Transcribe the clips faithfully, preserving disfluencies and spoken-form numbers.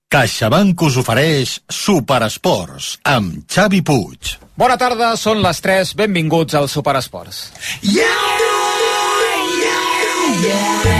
CaixaBank us ofereix Superesports amb Xavi Puig. Bona tarda, són les tres, benvinguts al Superesports. Yeah, yeah, yeah.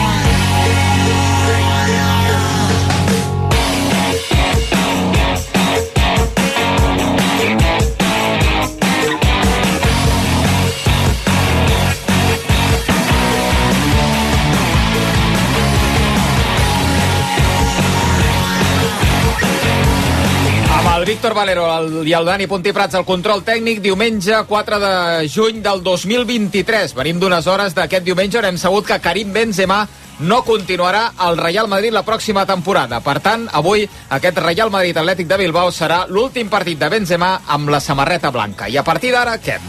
El Víctor Valero i el Dani Puntí-Prats al control tècnic, diumenge quatre de juny del dos mil vint-i-tres. Venim d'unes hores d'aquest diumenge on hem sabut que Karim Benzema no continuarà al Real Madrid la pròxima temporada. Per tant, avui aquest Real Madrid Atlètic de Bilbao serà l'últim partit de Benzema amb la samarreta blanca. I a partir d'ara, què?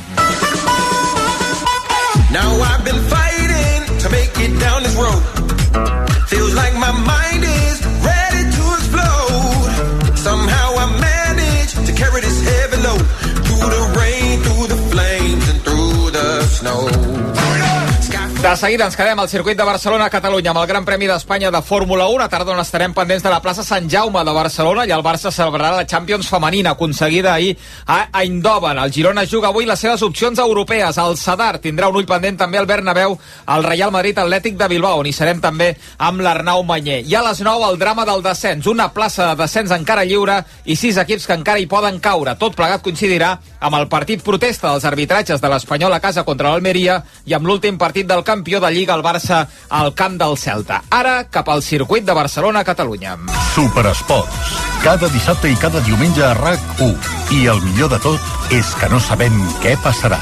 Now I've been fighting to make it down this road. Feels like my mind is ready to explode. Somehow I managed to carry this heavy load through the rain, through the flames and through the snow. De seguida ens quedem al circuit de Barcelona a Catalunya amb el Gran Premi d'Espanya de Fórmula u, a tarda on estarem pendents de la plaça Sant Jaume de Barcelona, i el Barça celebrarà la Champions femenina aconseguida ahir a Eindhoven. El Girona juga avui les seves opcions europees. El Sadar tindrà un ull pendent també al Bernabéu, al Real Madrid Atlètic de Bilbao, on hi serem també amb l'Arnau Mañé. I a les nou el drama del descens, una plaça de descens encara lliure i sis equips que encara hi poden caure. Tot plegat coincidirà amb el partit protesta dels arbitratges de l'Espanyol a casa contra l'Almeria i amb l'últim partit del campió de Lliga, el Barça, al camp del Celta. Ara, cap al circuit de Barcelona a Catalunya. Superesports, cada dissabte i cada diumenge a RAC u. I el millor de tot és que no sabem què passarà.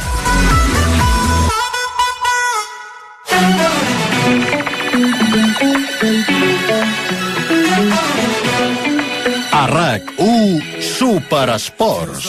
A RAC u, Superesports.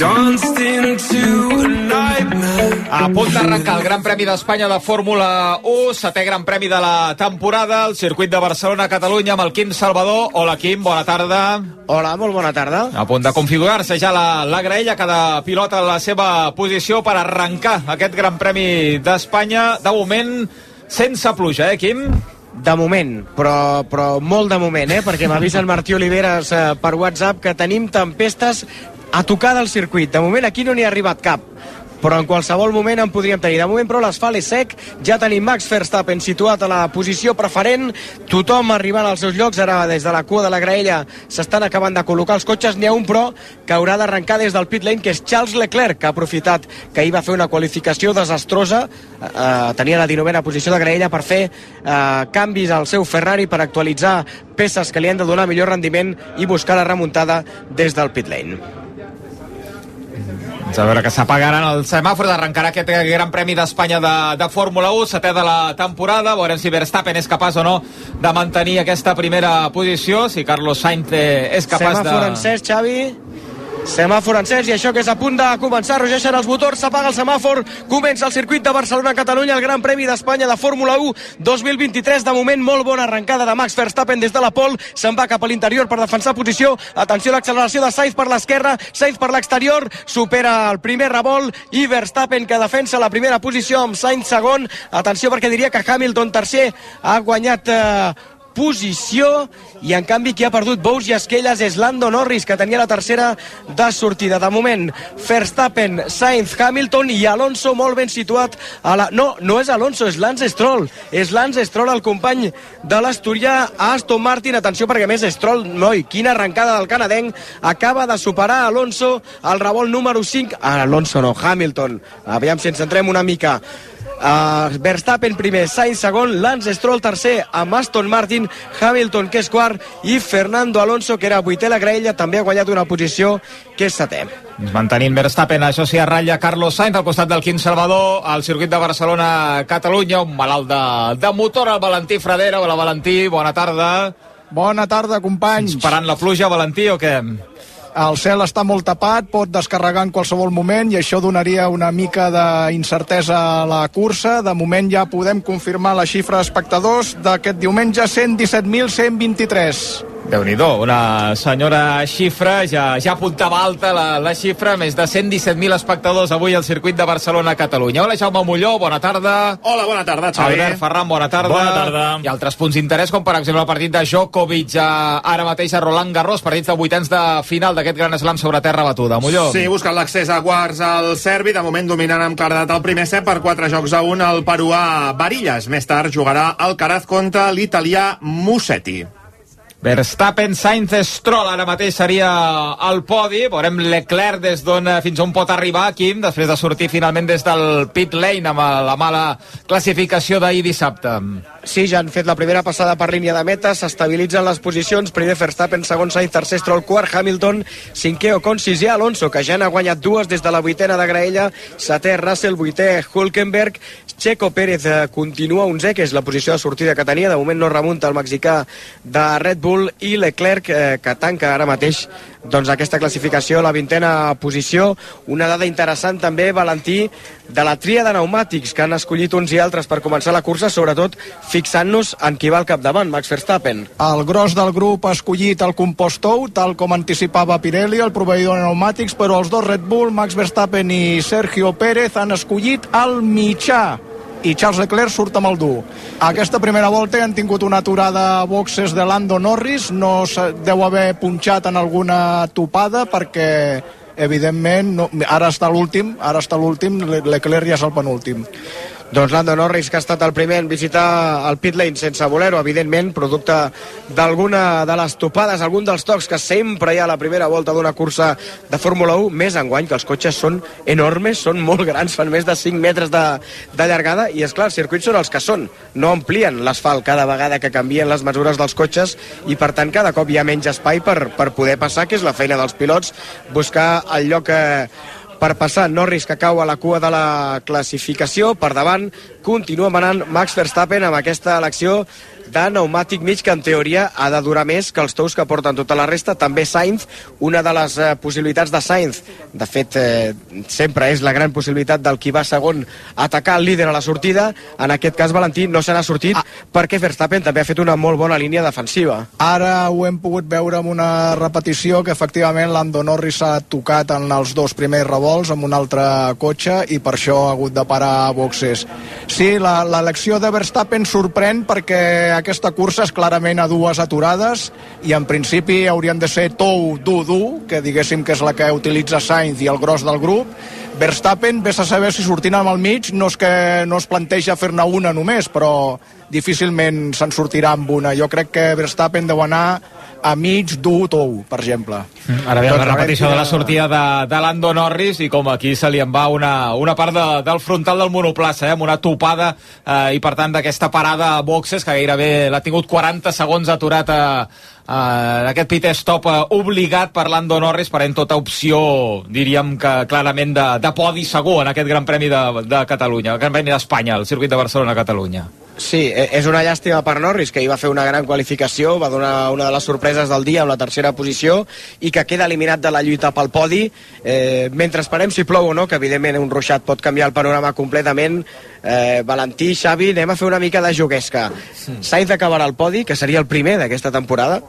A punt d'arrencar el Gran Premi d'Espanya de Fórmula u, setè Gran Premi de la temporada, el circuit de Barcelona a Catalunya amb el Quim Salvador. Hola, Quim, bona tarda. Hola, molt bona tarda. A punt de configurar-se ja la, la graella, cada pilot a la seva posició per arrencar aquest Gran Premi d'Espanya. De moment, sense pluja, eh, Quim? De moment, però, però molt de moment, eh? Perquè m'avisa el Martí Oliveres eh, per WhatsApp que tenim tempestes a tocar del circuit. De moment aquí no n'hi ha arribat cap, però en qualsevol moment en podríem tenir. De moment, però, l'asfalt és sec, ja tenim Max Verstappen situat a la posició preferent, tothom arribant als seus llocs. Ara, des de la cua de la graella, s'estan acabant de col·locar els cotxes. N'hi ha un, però, que haurà d'arrencar des del pit lane, que és Charles Leclerc, que ha aprofitat que ahir va fer una qualificació desastrosa, eh, tenia la dinovena posició de graella, per fer eh, canvis al seu Ferrari, per actualitzar peces que li han de donar millor rendiment i buscar la remuntada des del pit lane. A veure que s'apagaran els semàfors, arrencarà aquest Gran Premi d'Espanya de, de Fórmula u, setè de la temporada. Veurem si Verstappen és capaç o no de mantenir aquesta primera posició, si Carlos Sainz és capaç de... Semàfor encès, Xavi. Semàfor encès, i això que és a punt de començar. Rugeixen els motors, s'apaga el semàfor, comença el circuit de Barcelona-Catalunya, el Gran Premi d'Espanya de Fórmula u dos mil vint-i-tres. De moment, molt bona arrencada de Max Verstappen des de la pole, se'n va cap a l'interior per defensar posició. Atenció a l'acceleració de Sainz per l'esquerra, Sainz per l'exterior, supera el primer revolt, i Verstappen, que defensa la primera posició amb Sainz segon. Atenció, perquè diria que Hamilton tercer ha guanyat eh, posició, i en canvi qui ha perdut bous i esquelles és Lando Norris, que tenia la tercera de sortida. De moment, Verstappen, Sainz, Hamilton i Alonso molt ben situat a la... No, no és Alonso, és Lance Stroll. És Lance Stroll, el company de l'asturià a Aston Martin. Atenció, perquè més Stroll, noi, quina arrencada del canadenc, acaba de superar Alonso al revolt número cinc. Ah, Alonso no, Hamilton. Aviam si ens centrem una mica. Uh, Verstappen primer, Sainz segon, Lance Stroll tercer amb Aston Martin, Hamilton que és quart, i Fernando Alonso, que era vuitè a la graella, també ha guanyat una posició, que és setè. Mantenint Verstappen, això sí, a ratlla Carlos Sainz al costat del Quim Salvador al circuit de Barcelona-Catalunya, un malalt de, de motor, el Valentí Fradera. Hola, Valentí, bona tarda. Bona tarda, companys. Esperant la pluja, Valentí, o què? El cel està molt tapat, pot descarregar en qualsevol moment, i això donaria una mica d'incertesa a la cursa. De moment ja podem confirmar la xifra d'espectadors d'aquest diumenge, cent disset mil cent vint-i-tres. Déu-n'hi-do, una senyora xifra, ja, ja apuntava alta la, la xifra, més de cent disset mil espectadors avui al circuit de Barcelona-Catalunya. Hola, Jaume Molló, bona tarda. Hola, bona tarda, Xavi. Albert Ferran, bona tarda. Bona tarda. I altres punts d'interès, com per exemple el partit de Djokovic a, ara mateix a Roland Garros, partits de vuitens de final d'aquest Gran Slam sobre terra batuda. Molló. Sí, buscant l'accés a quarts al serbi, de moment dominant amb claredat el primer set per quatre jocs a un el peruà Varillas. Més tard jugarà Alcaraz contra l'italià Musetti. Verstappen, Sainz, Stroll ara mateix seria al podi. Veurem Leclerc des d'on fins on pot arribar, Quim, després de sortir finalment des del pit lane amb la mala classificació d'ahir dissabte. Sí, ja han fet la primera passada per línia de meta, s'estabilitzen les posicions, primer Verstappen, segon Sainz, tercer Stroll, quart Hamilton, cinquè Ocon, sisè Alonso, que ja n'ha guanyat dues des de la vuitena de graella, setè Russell, vuitè Hülkenberg, Checo Pérez eh, continua onzè, que és la posició de sortida que tenia, de moment no remunta el mexicà de Red Bull, i Leclerc, eh, que tanca ara mateix doncs aquesta classificació, la vintena posició. Una dada interessant també, Valentí, de la tria de pneumàtics que han escollit uns i altres per començar la cursa, sobretot fixant-nos en qui va al capdavant, Max Verstappen. El gros del grup ha escollit el compost tou, tal com anticipava Pirelli, el proveïdor de pneumàtics, però els dos Red Bull, Max Verstappen i Sergio Pérez, han escollit el mitjà, i Charles Leclerc surt amb el dur. Aquesta primera volta han tingut una aturada a boxes de Lando Norris, no deu haver punxat en alguna topada perquè evidentment no, ara està l'últim, ara està l'últim, Leclerc ja és el penúltim. Doncs Lando Norris, que ha estat el primer en visitar el pit lane sense voler-ho, evidentment, producte d'alguna de les topades, algun dels tocs que sempre hi ha a la primera volta d'una cursa de Fórmula u, més enguany, que els cotxes són enormes, són molt grans, fan més de cinc metres de, de llargada, i és clar, els circuits són els que són, no amplien l'asfalt cada vegada que canvien les mesures dels cotxes, i per tant cada cop hi ha menys espai per, per poder passar, que és la feina dels pilots, buscar el lloc que per passar. Norris, que cau a la cua de la classificació, per davant continua manant Max Verstappen amb aquesta elecció de pneumàtic mig, que en teoria ha de durar més que els tous que porten tota la resta. També Sainz, una de les eh, possibilitats de Sainz, de fet eh, sempre és la gran possibilitat del qui va segon atacar el líder a la sortida. En aquest cas Valentí no se n'ha sortit ah. perquè Verstappen també ha fet una molt bona línia defensiva. Ara ho hem pogut veure amb una repetició que efectivament Lando Norris s'ha tocat en els dos primers revolts amb un altre cotxe i per això ha hagut de parar a boxes. Sí, l'elecció de Verstappen sorprèn perquè aquesta cursa és clarament a dues aturades i en principi haurien de ser tou dur dur, que diguéssim que és la que utilitza Sainz i el gros del grup. Verstappen, vés a saber si sortint amb el mig no és que no es planteja fer-ne una només, però difícilment se'n sortirà amb una. Jo crec que Verstappen deu anar a mig dur tou, per exemple. Mm, ara ve doncs la repetició de la sortida de, de Lando Norris i com aquí se li en va una, una part de, del frontal del monoplaça, eh, amb una topada eh, i per tant d'aquesta parada a boxes que gairebé l'ha tingut quaranta segons aturat a, a aquest pit stop eh, obligat per Lando Norris, parent tota opció, diríem que clarament de, de podi segur en aquest Gran Premi de, de Catalunya, el Gran Premi d'Espanya, el circuit de Barcelona-Catalunya. Sí, és una llàstima per Norris, que hi va fer una gran qualificació, va donar una de les sorpreses del dia amb la tercera posició i que queda eliminat de la lluita pel podi. Eh, mentre esperem si plou o no, que evidentment un ruixat pot canviar el panorama completament, eh, Valentí, Xavi, anem a fer una mica de juguesca. Sainz acabarà el podi, que seria el primer d'aquesta temporada?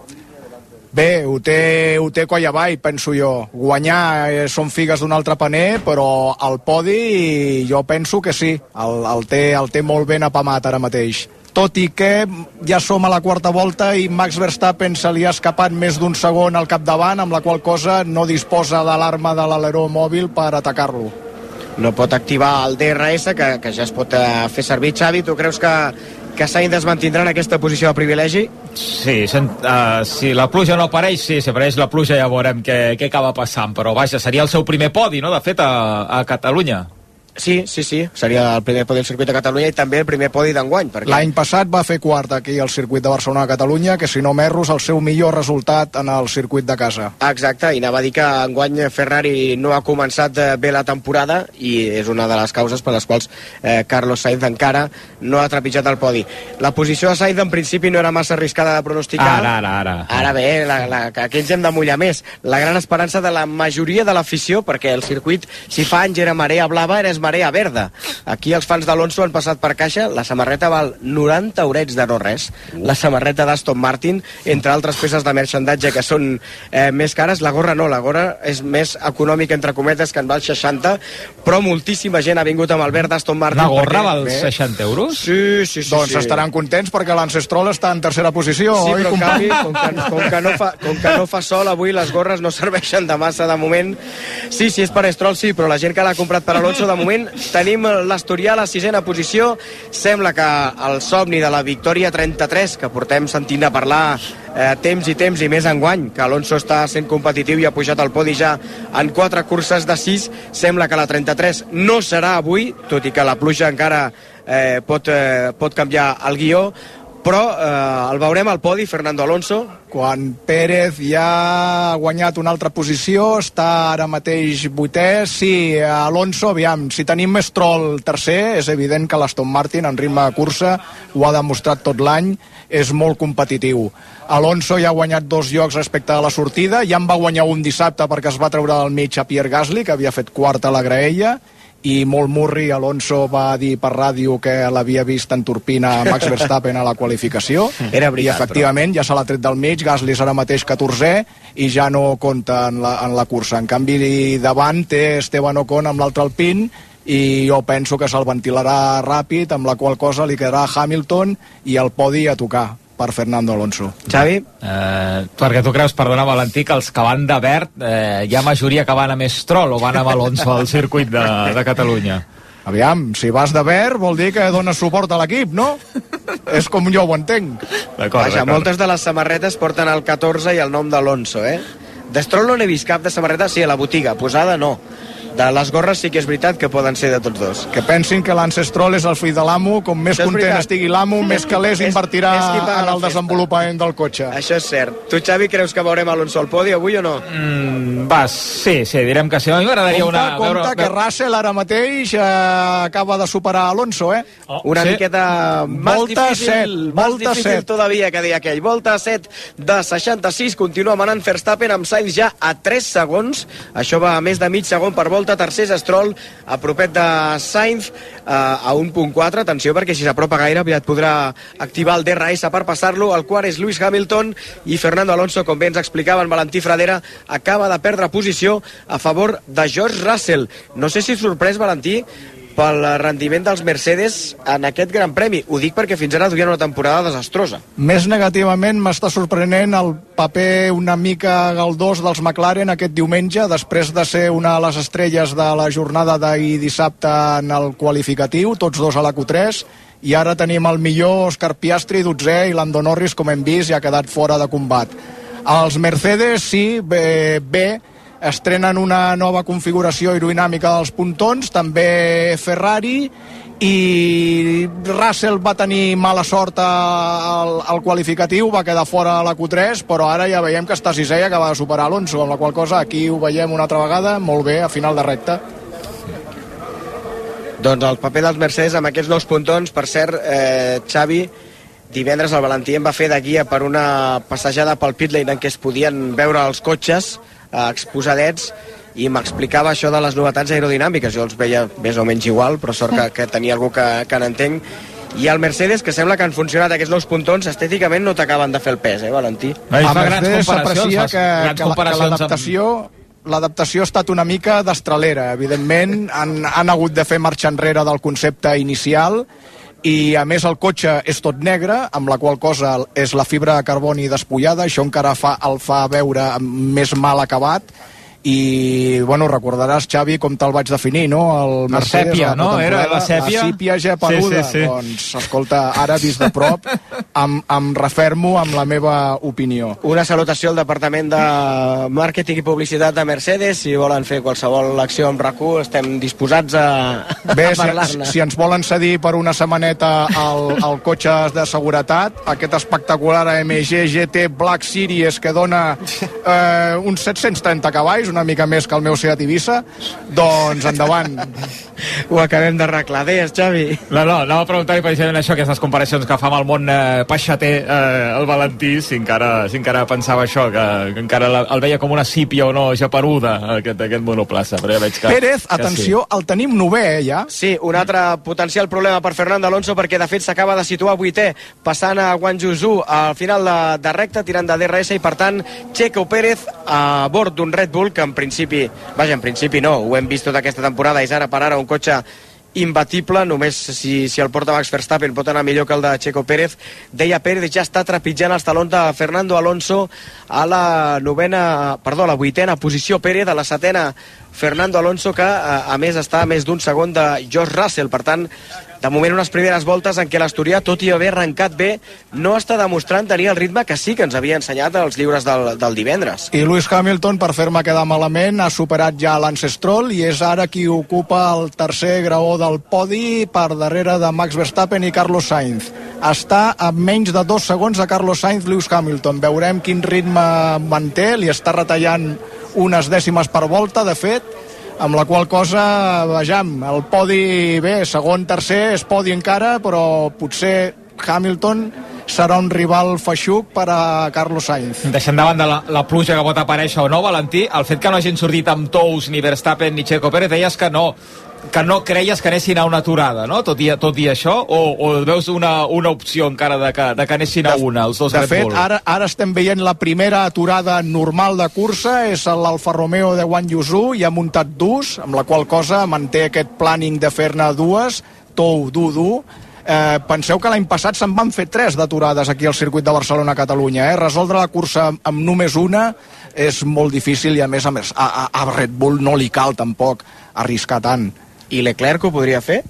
Bé, ho té, ho té coll avall, penso jo. Guanyar eh, són figues d'un altre paner, però el podi jo penso que sí. El, el, té, el té molt ben apamat ara mateix. Tot i que ja som a la quarta volta i Max Verstappen se li ha escapat més d'un segon al capdavant, amb la qual cosa no disposa de l'arma de l'aleró mòbil per atacar-lo. No pot activar el D R S, que, que ja es pot eh, fer servir. Xavi, tu creus que que Sainz es mantindrà en aquesta posició de privilegi? Sí, sent, uh, si la pluja no apareix, sí, si apareix la pluja ja veurem què, què acaba passant, però vaja, seria el seu primer podi, no?, de fet, a, a Catalunya. Sí, sí, sí, seria el primer podi del circuit de Catalunya i també el primer podi d'enguany. Perquè... L'any passat va fer quart aquí al circuit de Barcelona-Catalunya, que si no m'erro és el seu millor resultat en el circuit de casa. Exacte, i anava a dir que enguany Ferrari no ha començat bé la temporada i és una de les causes per les quals eh, Carlos Sainz encara no ha trepitjat el podi. La posició de Sainz en principi no era massa arriscada de pronosticar. Ara, ara, ara. Ara bé, la, la, que aquí ens hem de mullar més. La gran esperança de la majoria de l'afició, perquè el circuit, si fa anys era marea blava, era marea l'àrea verda. Aquí els fans d'Alonso han passat per caixa, la samarreta val noranta eurets de no res, la samarreta d'Aston Martin, entre altres peces de merchandatge que són eh, més cares. La gorra no, la gorra és més econòmica, entre cometes, que en val seixanta, però moltíssima gent ha vingut amb el verd d'Aston Martin. La gorra perquè... val seixanta euros? Sí, sí, sí. Doncs sí. estaran contents perquè l'Ancestral està en tercera posició, Sí, oi, però en company? canvi, com que, com, que no fa, com que no fa sol, avui les gorres no serveixen de massa de moment. Sí, sí, és per Stroll, sí, però la gent que l'ha comprat per Alonso, de moment tenim l'Asturià a la sisena posició. Sembla que el somni de la victòria trenta-tres, que portem sentint a parlar eh, temps i temps i més enguany, que Alonso està sent competitiu i ha pujat al podi ja en quatre curses de sis, sembla que la trenta-tres no serà avui, tot i que la pluja encara eh, pot, eh, pot canviar el guió, però eh, el veurem al podi, Fernando Alonso. Quan Pérez ja ha guanyat una altra posició, està ara mateix vuitè. Sí, Alonso, aviam, si tenim Stroll tercer, és evident que l'Aston Martin en ritme de cursa ho ha demostrat tot l'any, és molt competitiu. Alonso ja ha guanyat dos llocs respecte a la sortida, ja en va guanyar un dissabte perquè es va treure del mig a Pierre Gasly, que havia fet quarta a la graella, i molt murri, Alonso va dir per ràdio que l'havia vist entorpint a Max Verstappen a la qualificació. Era veritat, i efectivament ja se l'ha tret del mig, Gasly serà mateix catorzè i ja no compta en la, en la cursa. En canvi, davant té Esteban Ocon amb l'altre Alpine i jo penso que se'l ventilarà ràpid, amb la qual cosa li quedarà Hamilton i el podi a tocar per Fernando Alonso. Xavi? Eh, perquè tu creus, perdona Valentí, que els que van de verd eh, hi ha majoria que van amb Stroll o van amb Alonso al circuit de, de Catalunya? Aviam, si vas de verd vol dir que dones suport a l'equip, no? És com jo ho entenc. Vaja, moltes de les samarretes porten el catorze i el nom d'Alonso, eh? De Stroll no n'he vist cap de samarreta, sí, a la botiga, posada no. De les gorres sí que és veritat que poden ser de tots dos. Que pensin que l'Ancestral és el fill de l'amo, com més Això és content veritat. estigui l'amo, més calés És- invertirà és qui paga en la el festa. desenvolupament del cotxe. Això és cert. Tu, Xavi, creus que veurem Alonso al podi avui o no? Mm, va, sí, sí, direm que sí. A mi m'agradaria Compte, una... compte veure- que Russell ara mateix eh, acaba de superar Alonso, eh? Oh, Una sí. miqueta més Volta difícil, set, més volta difícil set. todavía que deia aquell. Volta set de seixanta-sis, continua manant Verstappen amb Sainz ja a tres segons. Això va a més de mig segon per volta. Tercer és Stroll, a propet de Sainz, eh, a un punt quatre. Atenció, perquè si s'apropa gaire aviat podrà activar el D R S per passar-lo. El quart és Lewis Hamilton i Fernando Alonso, com bé ens explicava en Valentí Fradera, acaba de perdre posició a favor de George Russell. No sé si sorprès, Valentí, pel rendiment dels Mercedes en aquest Gran Premi. Ho dic perquè fins ara duien una temporada desastrosa. Més negativament m'està sorprenent el paper una mica galdós dels McLaren aquest diumenge, després de ser una de les estrelles de la jornada d'ahir dissabte en el qualificatiu, tots dos a la Q tres, i ara tenim el millor Oscar Piastri, dotzè, i Lando Norris, com hem vist, ja ha quedat fora de combat. Els Mercedes, sí, bé, bé estrenen una nova configuració aerodinàmica dels pontons, també Ferrari, i Russell va tenir mala sort al, al qualificatiu, va quedar fora a la Q tres, però ara ja veiem que està sisè i acaba de superar Alonso, amb la qual cosa aquí ho veiem una altra vegada, molt bé, a final de recta. Doncs el paper dels Mercedes amb aquests nous pontons, per cert, eh, Xavi, divendres el Valentí em va fer de guia per una passejada pel pit lane en què es podien veure els cotxes eh, exposadets, i m'explicava això de les novetats aerodinàmiques. Jo els veia més o menys igual, però sort que, que tenia algú que, que n'entenc. I el Mercedes, que sembla que han funcionat aquests nous pontons, estèticament no t'acaben de fer el pes, eh, Valentí? Ai, A fa grans Mercedes comparacions, s'aprecia fas que, grans que, la- que comparacions amb- l'adaptació l'adaptació ha estat una mica destralera. Evidentment, han, han hagut de fer marxa enrere del concepte inicial, i a més el cotxe és tot negre, amb la qual cosa és la fibra de carboni despullada, això encara fa, el fa veure més mal acabat. I, bueno, recordaràs, Xavi, com te'l vaig definir, no? El La Mercedes, sèpia, a no? temporada, Era la sèpia? La sípia geperuda. Sí, sí, sí. Doncs, escolta, ara vist de prop, em, em refermo amb la meva opinió. Una salutació al Departament de Màrqueting i Publicitat de Mercedes. Si volen fer qualsevol acció amb RAC u, estem disposats a, Bé, a si, parlar-ne. si ens volen cedir per una setmaneta el, el cotxe de seguretat, aquest espectacular A M G G T Black Series que dona eh, uns set-cents trenta cavalls, una mica més que el meu Seat Ibiza, doncs endavant. Ho acabem d'arreglar. Deies, Xavi? No, no, anava a preguntar-li precisament això, aquestes comparacions que fa amb el món eh, peixater eh, el Valentí, si encara, si encara pensava això, que, que encara la, el veia com una sípia o no japeruda, aquest, aquest monoplaça. Però ja veig que, Pérez, que atenció, sí. El tenim novè, eh, ja? Sí, un altre potencial problema per Fernando Alonso, perquè de fet s'acaba de situar vuitè, passant a Guanyu al final de, de recta, tirant de D R S, i per tant Checo Pérez a bord d'un Red Bull que en principi, vaja, en principi no, ho hem vist tota aquesta temporada, és ara per ara un cotxe imbatible, només si, si el porta Max Verstappen pot anar millor que el de Checo Pérez. Deia Pérez, ja està trepitjant els talons de Fernando Alonso a la novena, perdó, a la vuitena posició Pérez, a la setena Fernando Alonso, que a, a més està a més d'un segon de George Russell. Per tant, de moment unes primeres voltes en què l'Asturià, tot i haver arrencat bé, no està demostrant tenir el ritme que sí que ens havia ensenyat els lliures del, del divendres. I Lewis Hamilton, per fer-me quedar malament, ha superat ja Lance Stroll i és ara qui ocupa el tercer graó del podi per darrere de Max Verstappen i Carlos Sainz. Està a menys de dos segons a Carlos Sainz, Lewis Hamilton. Veurem quin ritme manté, li està retallant unes dècimes per volta, de fet, amb la qual cosa, vejam, el podi bé, segon, tercer, és podi encara, però potser Hamilton serà un rival feixuc per a Carlos Sainz. Deixant davant de la, la pluja que pot aparèixer o no, Valentí, el fet que no hagin sortit amb tous ni Verstappen ni Checo Pérez, deies que no que no creies que anessin a una aturada, no? Tot i, tot i això, o, o veus una, una opció encara de que, de que anessin a una, els dos de Red fet, Bull? ara, ara estem veient la primera aturada normal de cursa, és l'Alfa Romeo de Guanyu i ha muntat dus, amb la qual cosa manté aquest planning de fer-ne dues, tou, du, du. Eh, penseu que l'any passat se'n van fer tres d'aturades aquí al circuit de Barcelona-Catalunya, eh? Resoldre la cursa amb només una és molt difícil i a més a més a, a, a Red Bull no li cal tampoc arriscar tant. I Leclerc ho podria fer?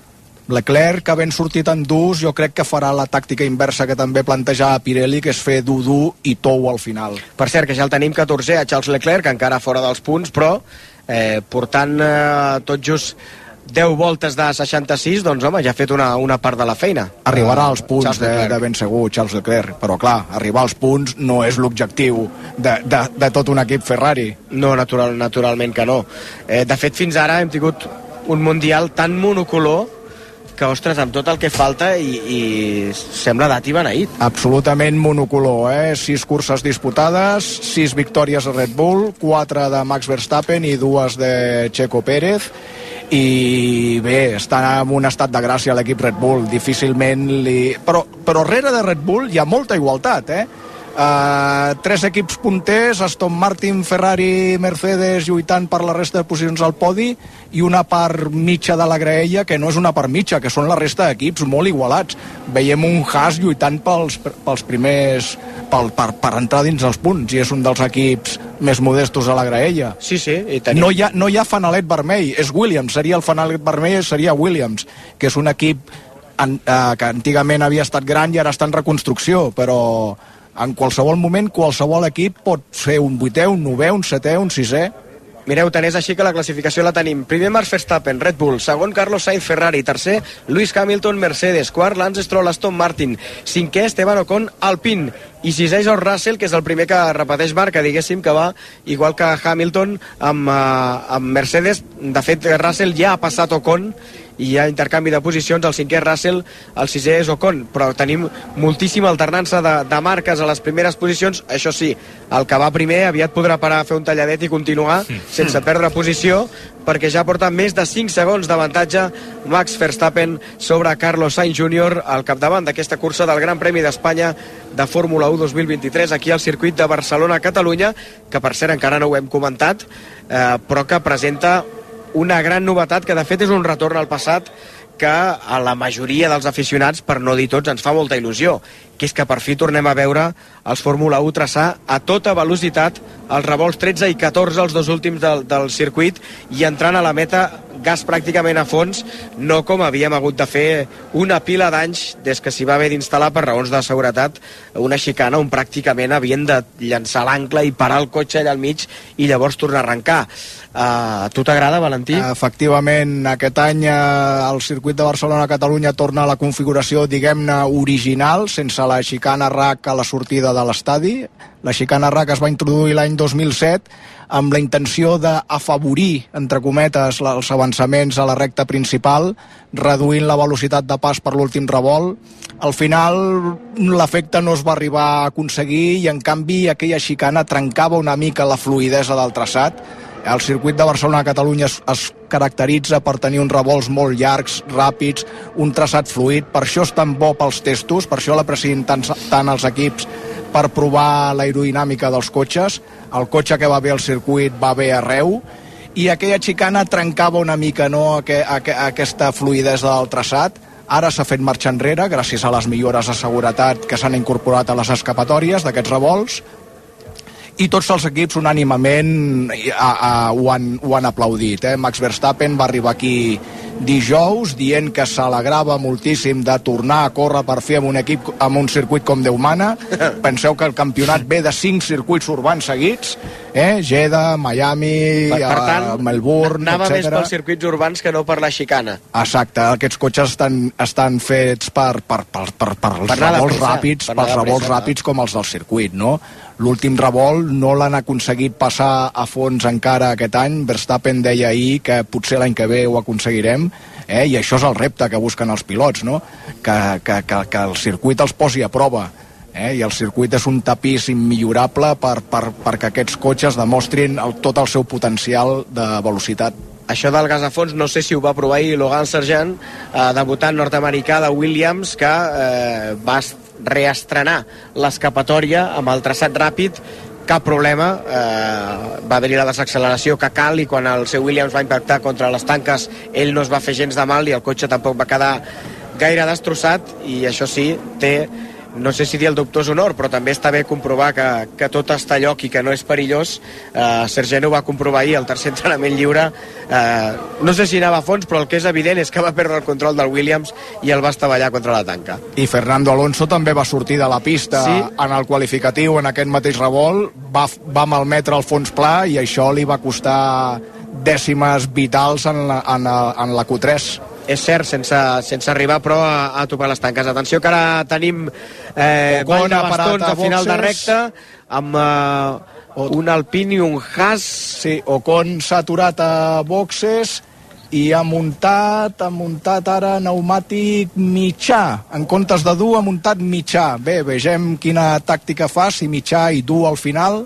Leclerc, que ben sortit en dus, jo crec que farà la tàctica inversa que també plantejava Pirelli, que és fer du-du i tou al final. Per cert, que ja el tenim catorzè a Charles Leclerc, encara fora dels punts, però eh, portant eh, tot just deu voltes de seixanta-sis, doncs home, ja ha fet una, una part de la feina. Arribarà als punts de, Leclerc. de ben segur Charles Leclerc, però clar, arribar als punts no és l'objectiu de, de, de tot un equip Ferrari. No, natural, naturalment que no. Eh, de fet, fins ara hem tingut un mundial tan monocolor que, ostres, amb tot el que falta i, i sembla dat i beneït. Absolutament monocolor, eh? Sis curses disputades, sis victòries a Red Bull, quatre de Max Verstappen i dues de Checo Pérez, i bé, està en un estat de gràcia l'equip Red Bull, difícilment li... Però, però darrere de Red Bull hi ha molta igualtat, eh? Uh, tres equips punters, Aston Martin, Ferrari, Mercedes lluitant per la resta de posicions al podi i una part mitja de la graella que no és una part mitja, que són la resta d'equips molt igualats. Veiem un Haas lluitant pels, pels primers pel, per, per entrar dins els punts i és un dels equips més modestos a la graella. Sí, sí, i tenim... no, hi ha, no hi ha fanalet vermell, és Williams, seria el fanalet vermell, seria Williams, que és un equip en, uh, que antigament havia estat gran i ara està en reconstrucció, però en qualsevol moment qualsevol equip pot ser un vuitè, un novè, un setè, un sisè. Mireu, tant és així que la classificació la tenim. Primer Max Verstappen, Red Bull. Segon Carlos Sainz, Ferrari. Tercer Lewis Hamilton, Mercedes. Quart Lance Stroll, Aston Martin. Cinquè Esteban Ocon, Alpine. I sisè George Russell, que és el primer que repeteix marca, diguéssim, que va igual que Hamilton amb, uh, amb Mercedes. De fet, Russell ja ha passat Ocon i hi ha intercanvi de posicions, el cinquè Russell, el sisè és Ocon, però tenim moltíssima alternança de, de marques a les primeres posicions. Això sí, el que va primer aviat podrà parar a fer un talladet i continuar sense perdre posició, perquè ja porta més de cinc segons d'avantatge Max Verstappen sobre Carlos Sainz júnior al capdavant d'aquesta cursa del Gran Premi d'Espanya de Fórmula u dos mil vint-i-tres aquí al circuit de Barcelona-Catalunya, que per cert encara no ho hem comentat, eh, però que presenta una gran novetat, que de fet és un retorn al passat que a la majoria dels aficionats, per no dir tots, ens fa molta il·lusió, que és que per fi tornem a veure els Fórmula u traçar a tota velocitat els revolts tretze i catorze, els dos últims del, del circuit, i entrant a la meta gas pràcticament a fons, no com havíem hagut de fer una pila d'anys des que s'hi va haver d'instal·lar per raons de seguretat una xicana on pràcticament havien de llançar l'ancle i parar el cotxe allà al mig i llavors tornar a arrencar. Uh, a tu t'agrada, Valentí? Efectivament, aquest any uh, el circuit de Barcelona-Catalunya torna a la configuració, diguem-ne, original, sense la xicana R A C a la sortida de l'estadi. La xicana R A C es va introduir l'any dos mil set amb la intenció d'afavorir, entre cometes, els avançaments a la recta principal, reduint la velocitat de pas per l'últim revolt. Al final l'efecte no es va arribar a aconseguir i en canvi aquella xicana trencava una mica la fluïdesa del traçat. El circuit de Barcelona-Catalunya es, es caracteritza per tenir uns revolts molt llargs, ràpids, un traçat fluid, per això és tan bo pels testos, per això l'aprecien tant, tant els equips per provar l'aerodinàmica dels cotxes. El cotxe que va bé al circuit va bé arreu, i aquella xicana trencava una mica, no, aqu aqu aquesta fluïdesa del traçat. Ara s'ha fet marxa enrere gràcies a les millores de seguretat que s'han incorporat a les escapatòries d'aquests revolts, i tots els equips unànimament a, a, ho, han, ho han aplaudit. Eh? Max Verstappen va arribar aquí dijous dient que s'alegrava moltíssim de tornar a córrer per fi amb un equip amb un circuit com Déu mana. Penseu que el campionat ve de cinc circuits urbans seguits, eh? Jeddah, Miami, per, per tant, uh, Melbourne, anava etcètera. més pels circuits urbans que no per la xicana. Exacte, aquests cotxes estan, estan fets per, per, per, per, per els per revolts pressa, ràpids, per pels revolts pressa, ràpids com els del circuit, no? L'últim revolt no l'han aconseguit passar a fons encara aquest any. Verstappen deia ahir que potser l'any que ve ho aconseguirem, eh? I això és el repte que busquen els pilots, no? Que, que, que, que el circuit els posi a prova, eh? I el circuit és un tapís immillorable per, per, perquè aquests cotxes demostrin el, tot el seu potencial de velocitat. Això del gas a fons no sé si ho va provar ahir Logan Sargent, eh, debutant nord-americà de Williams, que eh, va reestrenar l'escapatòria amb el traçat ràpid. Cap problema, eh, va haver-hi la desacceleració que cal, i quan el seu Williams va impactar contra les tanques ell no es va fer gens de mal i el cotxe tampoc va quedar gaire destrossat. I això sí, té, no sé si dir el dubtós honor, però també està bé comprovar que, que tot està a lloc i que no és perillós. eh, Sargent ho va comprovar ahir al tercer entrenament lliure. eh, no sé si anava a fons, però el que és evident és que va perdre el control del Williams i el va estavellar contra la tanca. I Fernando Alonso també va sortir de la pista, sí, en el qualificatiu, en aquest mateix revolt, va, va malmetre el fons pla i això li va costar dècimes vitals en la, en la, en la Q tres. És cert, sense, sense arribar però a, a topar les tanques. Atenció que ara tenim eh, ball de bastons a final de recta amb eh, un Alpine i un Haas. Sí, Ocon s'ha aturat a boxes i ha muntat, ha muntat ara pneumàtic mitjà. En comptes de dur, ha muntat mitjà. Bé, vegem quina tàctica fa, si mitjà i dur al final.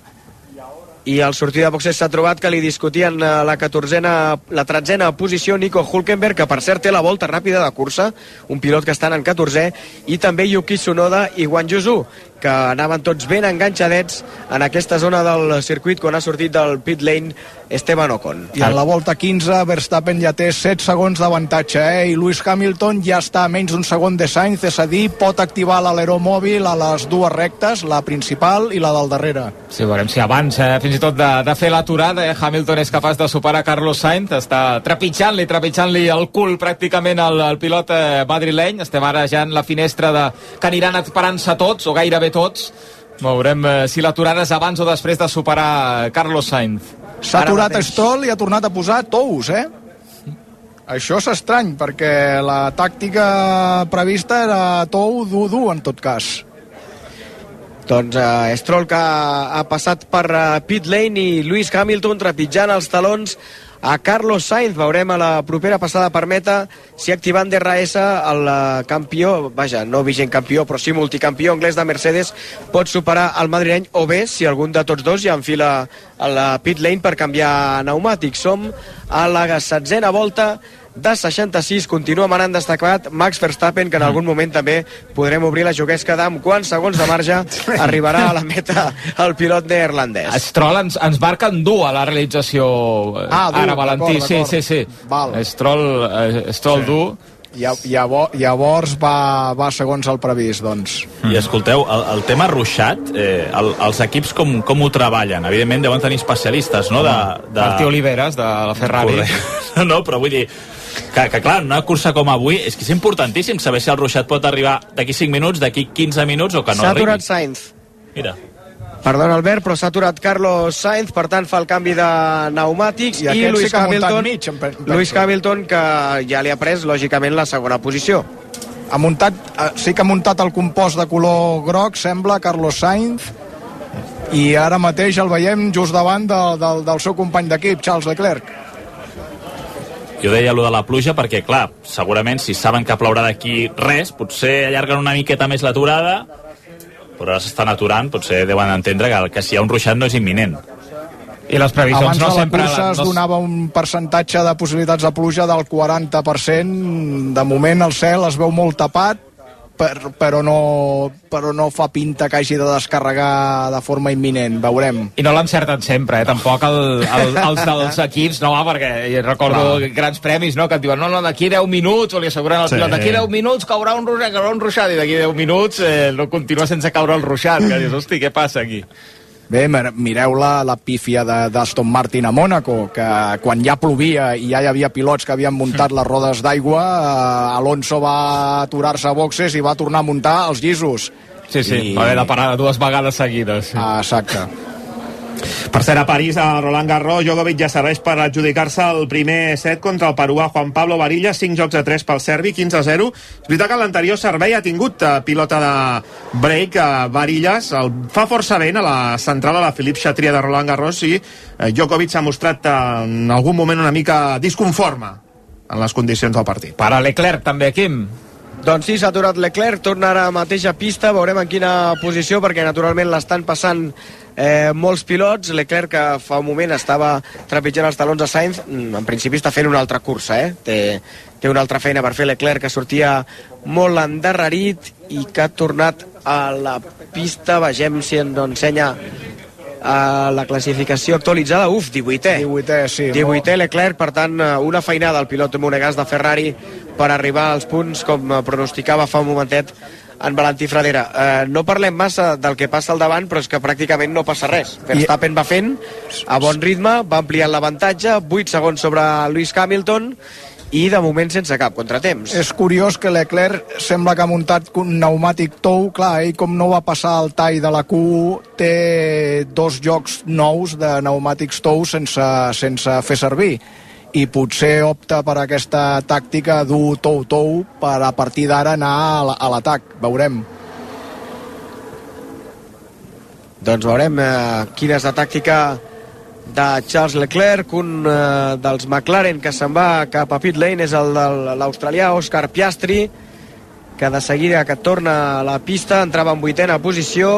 I al sortir de boxes s'ha trobat que li discutien la catorzena, la tretzena posició Nico Hülkenberg, que per cert té la volta ràpida de cursa, un pilot que estan en catorzè, i també Yuki Tsunoda i Guan Yu Zhou, que anaven tots ben enganxadets en aquesta zona del circuit quan ha sortit del pit lane Esteban Ocon. I en la volta quinze Verstappen ja té set segons d'avantatge, eh? I Lewis Hamilton ja està a menys d'un segon de Sainz, és a dir, pot activar l'aleró mòbil a les dues rectes, la principal i la del darrere. Sí, veurem si abans, eh, fins i tot de, de fer l'aturada, eh, Hamilton és capaç de superar Carlos Sainz, està trepitjant-li, trepitjant-li el cul pràcticament al, al pilot eh, madrileny. Estem ara ja en la finestra de que aniran esperant-se tots, o gairebé tots. Veurem eh, si l'aturada és abans o després de superar Carlos Sainz. S'ha aturat Stroll i ha tornat a posar tous, eh? Això és estrany, perquè la tàctica prevista era tou dur-dur, en tot cas. Doncs uh, Stroll, que ha, ha passat per uh, pit lane, i Lewis Hamilton trepitjant els talons a Carlos Sainz. Veurem a la propera passada per meta si activant D R S el uh, campió, vaja, no vigent campió, però sí multicampió anglès de Mercedes, pot superar el madrileny, o bé si algun de tots dos ja enfila a la pit lane per canviar pneumàtics. Som a la setzena volta de seixanta-sis, continua manant destacat Max Verstappen, que en algun moment també podrem obrir la juguesca d'amb quants segons de marge arribarà a la meta el pilot neerlandès. Stroll ens, ens marca en dur a la realització. Ah, dur, ara, Valentí, sí, sí, sí. Val. Stroll, eh, Stroll sí. dur. Llavors, llavors va, va segons el previst, doncs. I escolteu, el, el tema ruixat, eh, el, els equips com, com ho treballen? Evidentment deuen tenir especialistes, no? De, de... Martí Oliveres, de la Ferrari. Correcte. No, però vull dir que, que clar, una cursa com avui és que és importantíssim saber si el ruixat pot arribar d'aquí cinc minuts, d'aquí quinze minuts o que no arribi. S'ha aturat Sainz. Mira. Perdona, Albert, però s'ha aturat Carlos Sainz, per tant fa el canvi de pneumàtics, i, i Lewis sí Hamilton, mig, Lewis Hamilton, que ja li ha pres, lògicament, la segona posició. ha muntat, sí que ha muntat el compost de color groc, sembla, Carlos Sainz, i ara mateix el veiem just davant de, de, del seu company d'equip, Charles Leclerc. Jo deia allò de la pluja perquè, clar, segurament si saben que plourà d'aquí res, potser allarguen una miqueta més l'aturada, però ara s'estan aturant, potser deuen entendre que, que si hi ha un ruixat no és imminent. I les previsions abans no de la sempre... cursa es no... donava un percentatge de possibilitats de pluja del quaranta per cent. De moment el cel es veu molt tapat, per, però, no, però no fa pinta que hagi de descarregar de forma imminent, veurem. I no l'encerten sempre, eh? Tampoc el, el, els dels equips, no va, perquè recordo Clar. grans premis, no?, que et diuen, no, no, d'aquí deu minuts, o li asseguren al sí. pilot, d'aquí deu minuts caurà un ruixat, caurà un ruixat, i d'aquí deu minuts eh, no continua sense caure el ruixat, que dius, hosti, què passa aquí? Bé, mireu la, la pífia d'Aston Martin a Mònaco, que quan ja plovia i ja hi havia pilots que havien muntat les rodes d'aigua, eh, Alonso va aturar-se a boxes i va tornar a muntar els llisos. Sí, sí, I... va haver de parar dues vegades seguides. Ah, exacte. Per cert, a París, a Roland Garros, Djokovic ja serveix per adjudicar-se el primer set contra el peruà Juan Pablo Varillas, cinc jocs a tres pel serbi, quinze a zero. És veritat que l'anterior servei ha tingut eh, pilota de break a Varillas, el fa força ben a la central a la Philippe Chatrier de Roland Garros, i eh, Djokovic s'ha mostrat eh, en algun moment una mica disconforme en les condicions del partit. Per a Leclerc també, Quim. Doncs sí, s'ha aturat Leclerc, torna ara mateix a pista, veurem en quina posició, perquè naturalment l'estan passant eh, molts pilots. Leclerc, que fa un moment estava trepitjant els talons de Sainz, en principi està fent una altra cursa, eh? té, té una altra feina per fer Leclerc, que sortia molt endarrerit i que ha tornat a la pista. Vegem si ens ensenya a la classificació actualitzada. Uf, divuitè. divuitè, sí. divuitè Leclerc, per tant, una feinada al pilot monegasc de Ferrari per arribar als punts, com pronosticava fa un momentet en Valentí Fradera. Eh, no parlem massa del que passa al davant, però és que pràcticament no passa res. Verstappen va fent a bon ritme, va ampliant l'avantatge, vuit segons sobre Lewis Hamilton, i de moment sense cap contratemps. És curiós que Leclerc sembla que ha muntat un pneumàtic tou. Clar, ell com no va passar el tall de la Q u, té dos jocs nous de pneumàtics tou sense, sense fer servir, i potser opta per aquesta tàctica dur tou-tou per a partir d'ara anar a l'atac. Veurem. Doncs veurem eh, quina és la tàctica de Charles Leclerc. Un eh, dels McLaren que se'n va cap a pit lane és el de l'australià Oscar Piastri, que de seguida que torna a la pista entrava en vuitena posició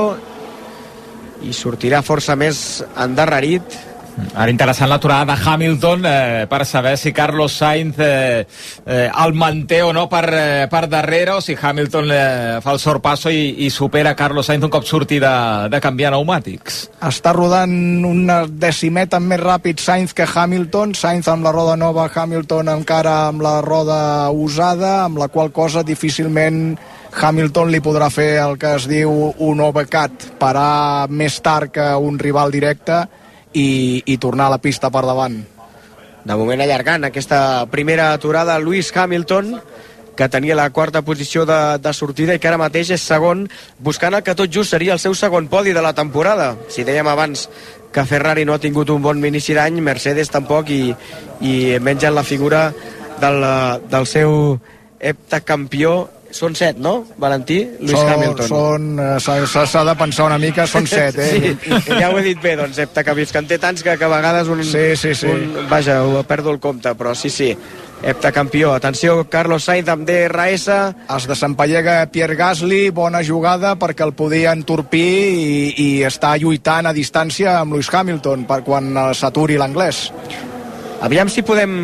i sortirà força més endarrerit. Ara interessant l'aturada de Hamilton eh, per saber si Carlos Sainz eh, eh, el manté o no per, eh, per darrere, o si Hamilton eh, fa el sorpasso i, i supera Carlos Sainz un cop surti de, de canviar pneumàtics. Està rodant una decimeta més ràpid Sainz que Hamilton. Sainz amb la roda nova, Hamilton encara amb la roda usada, amb la qual cosa difícilment Hamilton li podrà fer el que es diu un overcut, parar més tard que un rival directe i, i tornar a la pista per davant. De moment allargant aquesta primera aturada Lewis Hamilton, que tenia la quarta posició de, de sortida i que ara mateix és segon, buscant el que tot just seria el seu segon podi de la temporada. Si dèiem abans que Ferrari no ha tingut un bon inici d'any, Mercedes tampoc, i, i mengen la figura del, del seu heptacampió. Són set, no, Valentí? Lewis són, Hamilton. Són, s'ha de pensar una mica, són set, eh? Sí, ja ho he dit bé, doncs, heptacampions, que en té tants que, que a vegades un, sí, sí, sí. un... Vaja, ho perdo el compte, però sí, sí, heptacampió. Atenció, Carlos Sainz amb D R S. Es desempallega Pierre Gasly, bona jugada perquè el podia entorpir i, i està lluitant a distància amb Lewis Hamilton per quan s'aturi l'anglès. Aviam si podem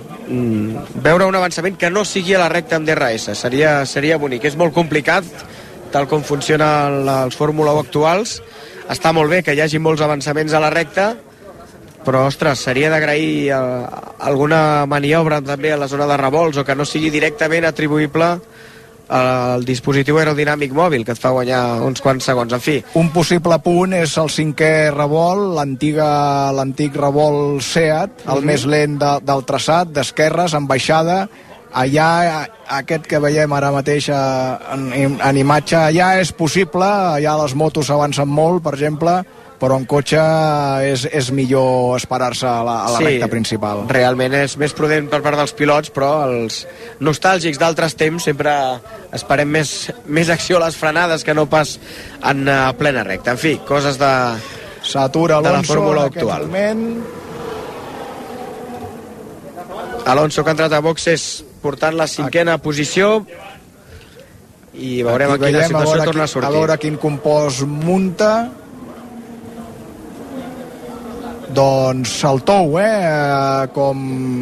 mm, veure un avançament que no sigui a la recta amb D R S. Seria, seria bonic. És molt complicat, tal com funcionen els Fórmula u actuals. Està molt bé que hi hagi molts avançaments a la recta, però, ostres, seria d'agrair alguna maniobra també a la zona de revolts, o que no sigui directament atribuïble al dispositiu aerodinàmic mòbil, que et fa guanyar uns quants segons. En fi, un possible punt és el cinquè revolt, l'antic revolt Seat, el mm-hmm. més lent de, del traçat, d'esquerres, en baixada. Allà, aquest que veiem ara mateix en, en imatge, allà és possible, allà les motos avancen molt, per exemple, però en cotxe és, és millor esperar-se a la, a la sí, recta principal. Realment és més prudent per part dels pilots, però els nostàlgics d'altres temps sempre esperem més, més acció a les frenades que no pas en uh, plena recta. En fi, coses de, S'atura de la Alonso fórmula en aquest actual. moment. Alonso que ha entrat a boxes portant la cinquena posició i veurem Aquí a quina veiem, situació a veure, torna a qui, sortir. a veure quin compost munta. Doncs el tou, eh? Com...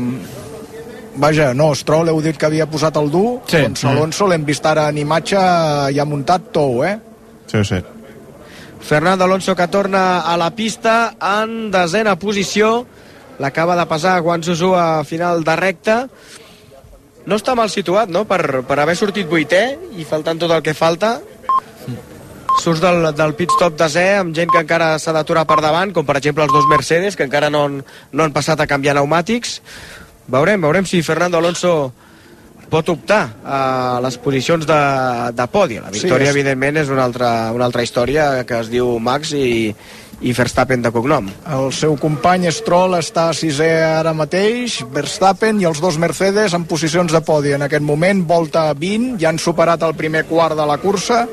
Vaja, no, Stroll heu dit que havia posat el dur, Sí. doncs Alonso l'hem vist ara en imatge i ha muntat tou, eh? Sí, sí. Fernando Alonso que torna a la pista en desena posició, l'acaba de passar Guan Yu Zhou a final de recta. No està mal situat, no?, per, per haver sortit vuitè i faltant tot el que falta. Surts del, del pit stop desè amb gent que encara s'ha d'aturar per davant, com per exemple els dos Mercedes, que encara no han, no han passat a canviar pneumàtics. Veurem, veurem si Fernando Alonso pot optar a les posicions de, de podi. La victòria, Sí, és- evidentment, és una altra, una altra història que es diu Max i, i Verstappen de cognom. El seu company Stroll està sisè ara mateix, Verstappen i els dos Mercedes en posicions de podi. En aquest moment, volta vint, ja han superat el primer quart de la cursa.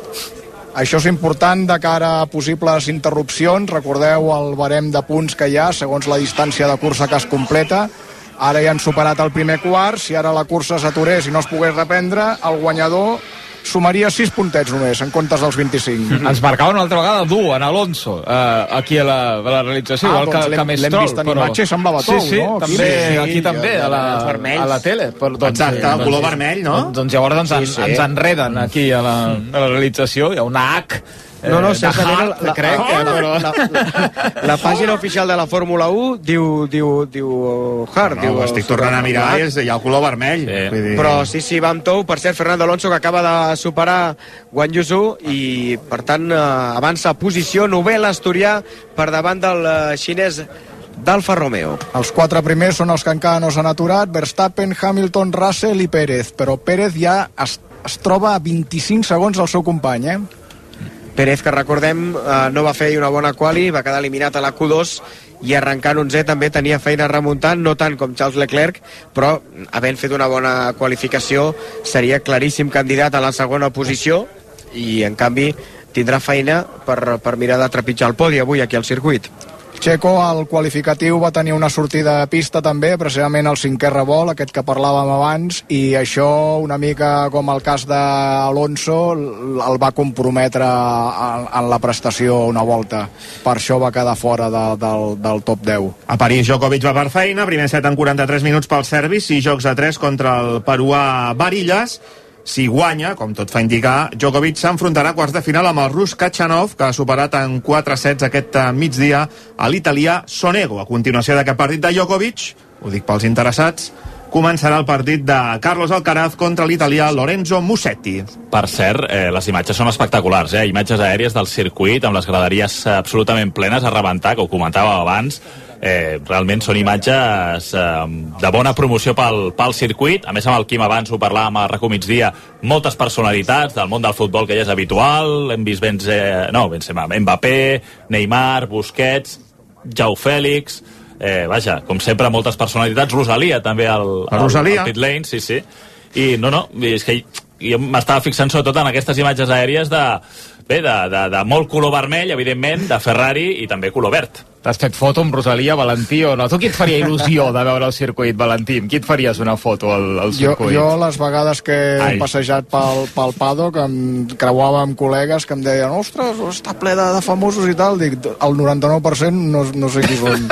Això és important de cara a possibles interrupcions. Recordeu el barem de punts que hi ha segons la distància de cursa que es completa. Ara ja han superat el primer quart. Si ara la cursa s'aturés i no es pogués reprendre, el guanyador sumaria sis puntets només, en comptes dels vint-i-cinc. Ens marcava una altra vegada dur en Alonso, eh, aquí a la, a la realització, Ah, igual doncs que, l'hem- que més l'hem Stroll, vist en però... imatge i semblava tou, sí, sí, no? Aquí també, sí, aquí sí, també, ja- a la, els vermells. a la tele. Però, doncs, Exacte, el color vermell, no? Doncs, doncs llavors ens, en, Sí, sí. ens enreden aquí a la, a la realització, hi ha una H, No, no, eh, de certament Hart, la, crec, la, eh, la, però... la, la, la pàgina oficial de la Fórmula un diu, diu, diu Hart. No, diu, ho estic tornant a mirar i és, hi ha el color vermell. Sí. Vull dir... Però sí, sí, va amb tou. Per cert, Fernando Alonso, que acaba de superar Guan Yu Zhou i, per tant, eh, avança a posició novè l'asturià per davant del eh, xinès d'Alfa Romeo. Els quatre primers són els que encara no s'han aturat, Verstappen, Hamilton, Russell i Pérez, però Pérez ja es, es troba a vint-i-cinc segons del seu company, eh? Pérez, que recordem, eh, no va fer una bona quali, va quedar eliminat a la Q dos i arrencant onzè també tenia feina remuntant, no tant com Charles Leclerc, però havent fet una bona qualificació seria claríssim candidat a la segona posició i en canvi tindrà feina per, per mirar de trepitjar el podi avui aquí al circuit. Checo, al qualificatiu, va tenir una sortida de pista també, precisament el cinquè revolt, aquest que parlàvem abans, i això, una mica com el cas d'Alonso, el va comprometre en, en la prestació una volta. Per això va quedar fora de, del, del top deu. A París, Djokovic va per feina, primer set en quaranta-tres minuts pel servi, sis jocs a tres contra el peruà Varillas. Si guanya, com tot fa indicar, Djokovic s'enfrontarà a quarts de final amb el rus Khachanov, que ha superat en quatre sets aquest migdia a l'italià Sonego. A continuació d'aquest partit de Djokovic, ho dic pels interessats, començarà el partit de Carlos Alcaraz contra l'italià Lorenzo Musetti. Per cert, eh, les imatges són espectaculars, eh? Imatges aèries del circuit amb les graderies absolutament plenes a rebentar, que ho comentàvem abans. Eh, realment són imatges eh, de bona promoció pel, pel circuit. A més, amb el Quim abans ho parlàvem a RAC1 migdia, moltes personalitats del món del futbol que ja és habitual. Hem vist Benzema, no, Benzema, Mbappé, Neymar, Busquets, Jau Fèlix, eh, vaja, com sempre moltes personalitats. Rosalia també al, al, Rosalia. al pit lane, sí, sí. I no, no, és que jo m'estava fixant sobretot en aquestes imatges aèries de, bé, de, de, de molt color vermell, evidentment, de Ferrari i també color verd. T'has fet foto amb Rosalia, Valentí, o no? Tu qui et faria il·lusió de veure el circuit, Valentí? Amb qui et faries una foto al, al Jo, circuit? jo les vegades que Ai. he passejat pel, pel paddock em creuava amb col·legues que em deien ostres, està ple de, de famosos i tal. Dic, el noranta-nou per cent no, no sé qui són.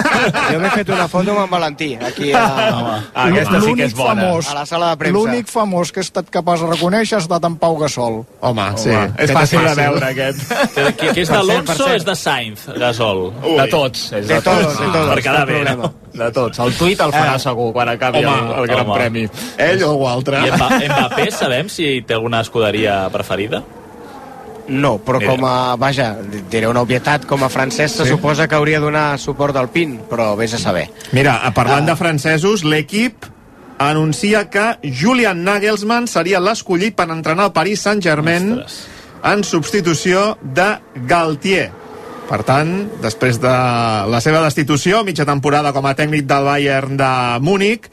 Jo m'he fet una foto amb en Valentí, aquí a, Ah, aquesta sí que és bona. famós, a la sala de premsa. l'únic famós que he estat capaç de reconèixer ha estat en Pau Gasol. Home, sí. Home, és fàcil de veure, aquest. Que, que, que és Per cert, d'Alonso per o cert. és de Sainz, Gasol? De tots. És De tots, de tots, per quedar cap bé, problema. no? De tots. El tuit el farà segur quan acabi Home, el, el Gran home. Premi. Ell o algú altre. I Mba- Mbappé, sabem si té alguna escuderia preferida? No, però Mira. com a, vaja, diré una obvietat, com a francès se suposa que hauria de donar suport al P I N, però vés a saber. Mira, parlant de francesos, l'equip anuncia que Julian Nagelsmann seria l'escollit per entrenar el Paris Saint-Germain Ostres. en substitució de Galtier. Per tant, després de la seva destitució, mitja temporada com a tècnic del Bayern de Múnich,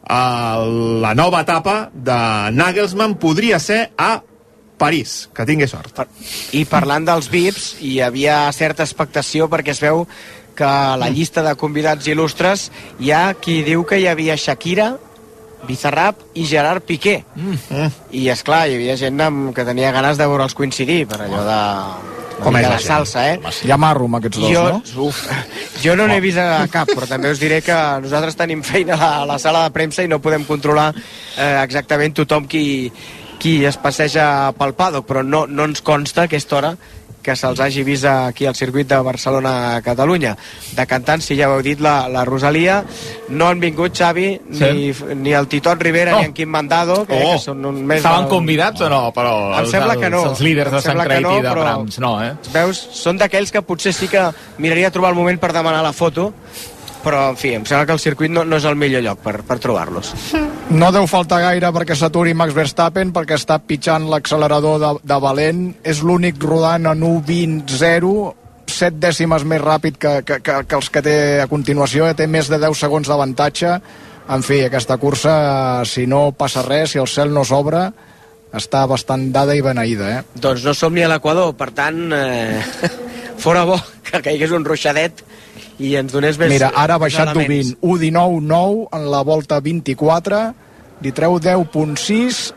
la nova etapa de Nagelsmann podria ser a París, que tingui sort. I parlant dels V I Ps, hi havia certa expectació perquè es veu que a la llista de convidats il·lustres hi ha qui diu que hi havia Shakira, Bizarrap i Gerard Piqué. Mm. I esclar, hi havia gent amb, que tenia ganes de veure'ls coincidir per allò de... Com és la salsa, eh? Hi ha marro amb aquests dos, jo, no? Uf, jo no n'he vist a cap, però també us diré que nosaltres tenim feina a la, a la sala de premsa i no podem controlar eh, exactament tothom qui, qui es passeja pel paddock, però no, no ens consta a aquesta hora que se'ls hagi vist aquí al circuit de Barcelona-Catalunya. De cantant, si ja ho heu dit, la, la Rosalia. No han vingut, Xavi, sí. ni, ni el Titot Rivera oh. ni en Quim Mandado, que, oh. que són un més... Estaven de... convidats o no? Però em els, sembla que no. Els líders de Sant Creit no, i de Brahms, no, eh? Veus, són d'aquells que potser sí que miraria trobar el moment per demanar la foto, però, en fi, em sembla que el circuit no, no és el millor lloc per, per trobar-los. No deu faltar gaire perquè s'aturi Max Verstappen, perquè està pitjant l'accelerador de, de Valent. És l'únic rodant en u vint zero, set dècimes més ràpid que, que, que, que els que té a continuació. Té més de deu segons d'avantatge. En fi, aquesta cursa, si no passa res, si el cel no s'obre, està bastant dada i beneïda, eh? Doncs no som ni a l'Equador, per tant, eh, fora bo que caigués un ruixadet i ens donés més... Mira, ara ha baixat d'u vint, u dinou nou en la volta vint-i-quatre, li treu deu coma sis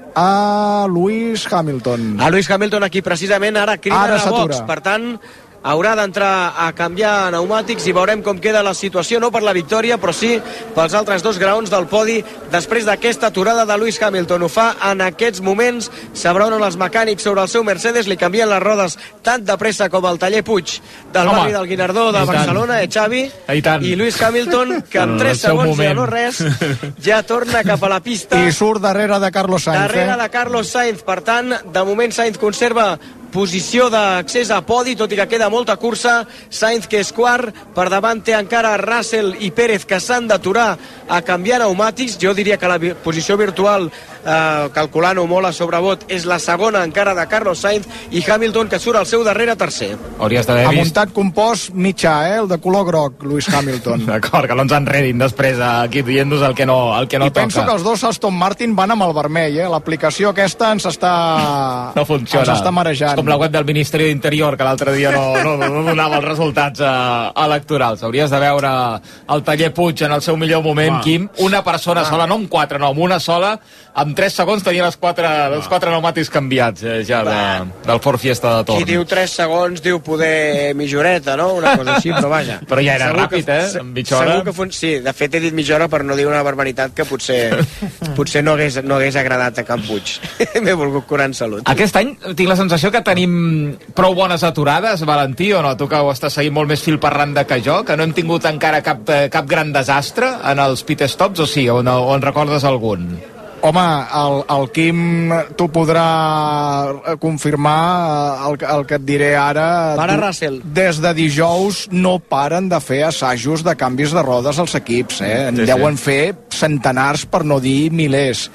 a Lewis Hamilton. A Lewis Hamilton aquí precisament ara crida a box, per tant haurà d'entrar a canviar pneumàtics i veurem com queda la situació, no per la victòria però sí pels altres dos graons del podi després d'aquesta aturada de Lewis Hamilton. Ho fa en aquests moments, s'abraonen els mecànics sobre el seu Mercedes, li canvien les rodes tan de pressa com el taller Puig del Home, barri del Guinardó de Barcelona, eh, Xavi? I, I Lewis Hamilton, que en tres segons ja no res, ja torna cap a la pista i surt darrere de Carlos Sainz. Darrere eh? de Carlos Sainz, per tant, de moment Sainz conserva posició d'accés a podi, tot i que queda molta cursa. Sainz, que és quart, per davant té encara Russell i Pérez, que s'han d'aturar a canviar pneumàtics. Jo diria que la posició virtual, eh, calculant-ho molt a sobrebot, és la segona encara de Carlos Sainz, i Hamilton, que surt al seu darrere tercer. Hauries d'haver vist... Ha muntat compost mitjà, eh, el de color groc, Lewis Hamilton. D'acord, que no ens enredin després aquí dient-nos el que no, el que no I toca. I penso que els dos Aston Martin van amb el vermell, eh? L'aplicació aquesta ens està... No funciona. Ens està marejant. Com la web del Ministeri d'Interior, que l'altre dia no, no, no donava els resultats uh, electorals. Hauries de veure el taller Puig en el seu millor moment, ah. Quim. Una persona ah. sola, no amb quatre, no, amb una sola, amb tres segons tenia les quatre, ah. els quatre pneumàtics canviats eh, ja de, del Ford Fiesta de Torn. Qui diu tres segons diu poder mitjoreta, no? Una cosa així, però vaja. Però ja era segur ràpid, que, eh? En mitja hora. Segur que fun... Sí, de fet he dit mitja hora per no dir una barbaritat que potser, potser no, hagués, no hagués agradat a Can Puig. M'he volgut curar en salut. Aquest any tinc la sensació que tenim prou bones aturades, Valentí, o no? Tu que ho estàs seguint molt més fil per randa que jo, que no hem tingut encara cap, cap gran desastre en els pit stops, o sí, o, no, o en recordes algun? Home, el, el Quim t'ho podrà confirmar, el, el que et diré ara. Para Russell. Des de dijous no paren de fer assajos de canvis de rodes als equips, eh? En sí, deuen sí. fer centenars, per no dir milers.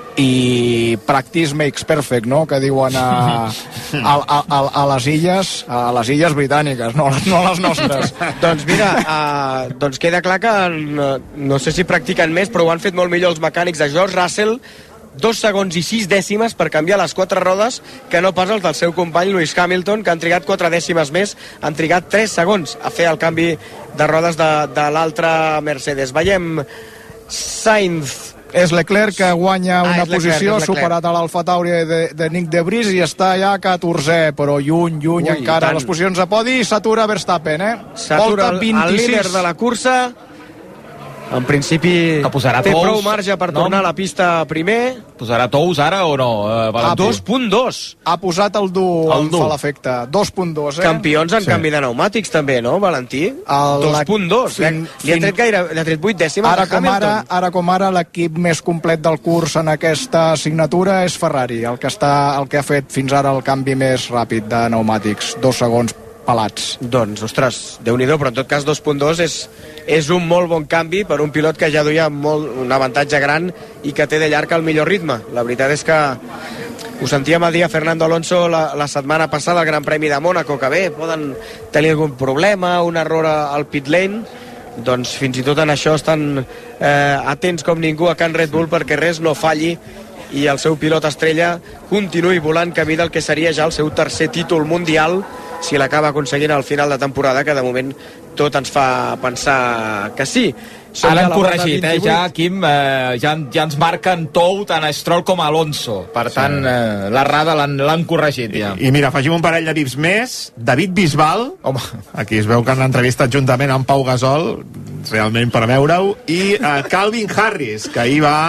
I practice makes perfect, no?, que diuen a, a, a, a les illes a les illes britàniques, no, no a les nostres. Doncs mira, uh, doncs queda clar que no, no sé si practiquen més, però ho han fet molt millor els mecànics de George Russell, dos segons i sis dècimes per canviar les quatre rodes, que no pas els del seu company Lewis Hamilton, que han trigat quatre dècimes més, han trigat tres segons a fer el canvi de rodes de, de l'altre Mercedes. Veiem Sainz. És Leclerc que guanya una ah, posició, superat a l'Alfa Tauri de, de Nick de Vries i està ja catorzè, però lluny, lluny Ui, encara les posicions a podi, i s'atura Verstappen, eh? S'atura el, el líder de la cursa. En principi té tous, prou marge per no? tornar a la pista primer. Posarà tous ara o no? Eh, a dos coma dos. Ha posat el dur, el dur. Fa l'efecte. dos coma dos, eh? Campions en sí. canvi de pneumàtics també, no, Valentí? dos coma dos. Fin, li ha tret gaire, li ha tret vuit dècimes ara a Hamilton. Com ara, ara com ara l'equip més complet del curs en aquesta assignatura és Ferrari, el que, està, el que ha fet fins ara el canvi més ràpid de pneumàtics. Dos segons pelats. Doncs, ostres, Déu-n'hi-do, però en tot cas dos coma dos és, és un molt bon canvi per un pilot que ja duia molt, un avantatge gran i que té de llarg el millor ritme. La veritat és que Ho sentíem a dir a Fernando Alonso la, la setmana passada al Gran Premi de Mònaco, que bé, poden tenir algun problema, un error al pit lane, doncs fins i tot en això estan eh, atents com ningú a Can Red Bull perquè res no falli i el seu pilot estrella continuï volant camí del que seria ja el seu tercer títol mundial si l'acaba aconseguint al final de temporada, que de moment tot ens fa pensar que sí. Som Ara ja a han la corregit, ronda eh, ja, Quim, eh, ja, ja ens marquen Tou tant a Stroll com a Alonso. Per tant, sí. eh, l'errada l'han corregit ja. I, I mira, afegim un parell de vips més. David Bisbal, Home. aquí es veu que han entrevistat juntament amb Pau Gasol, realment per veure-ho, i uh, Calvin Harris, que ahir va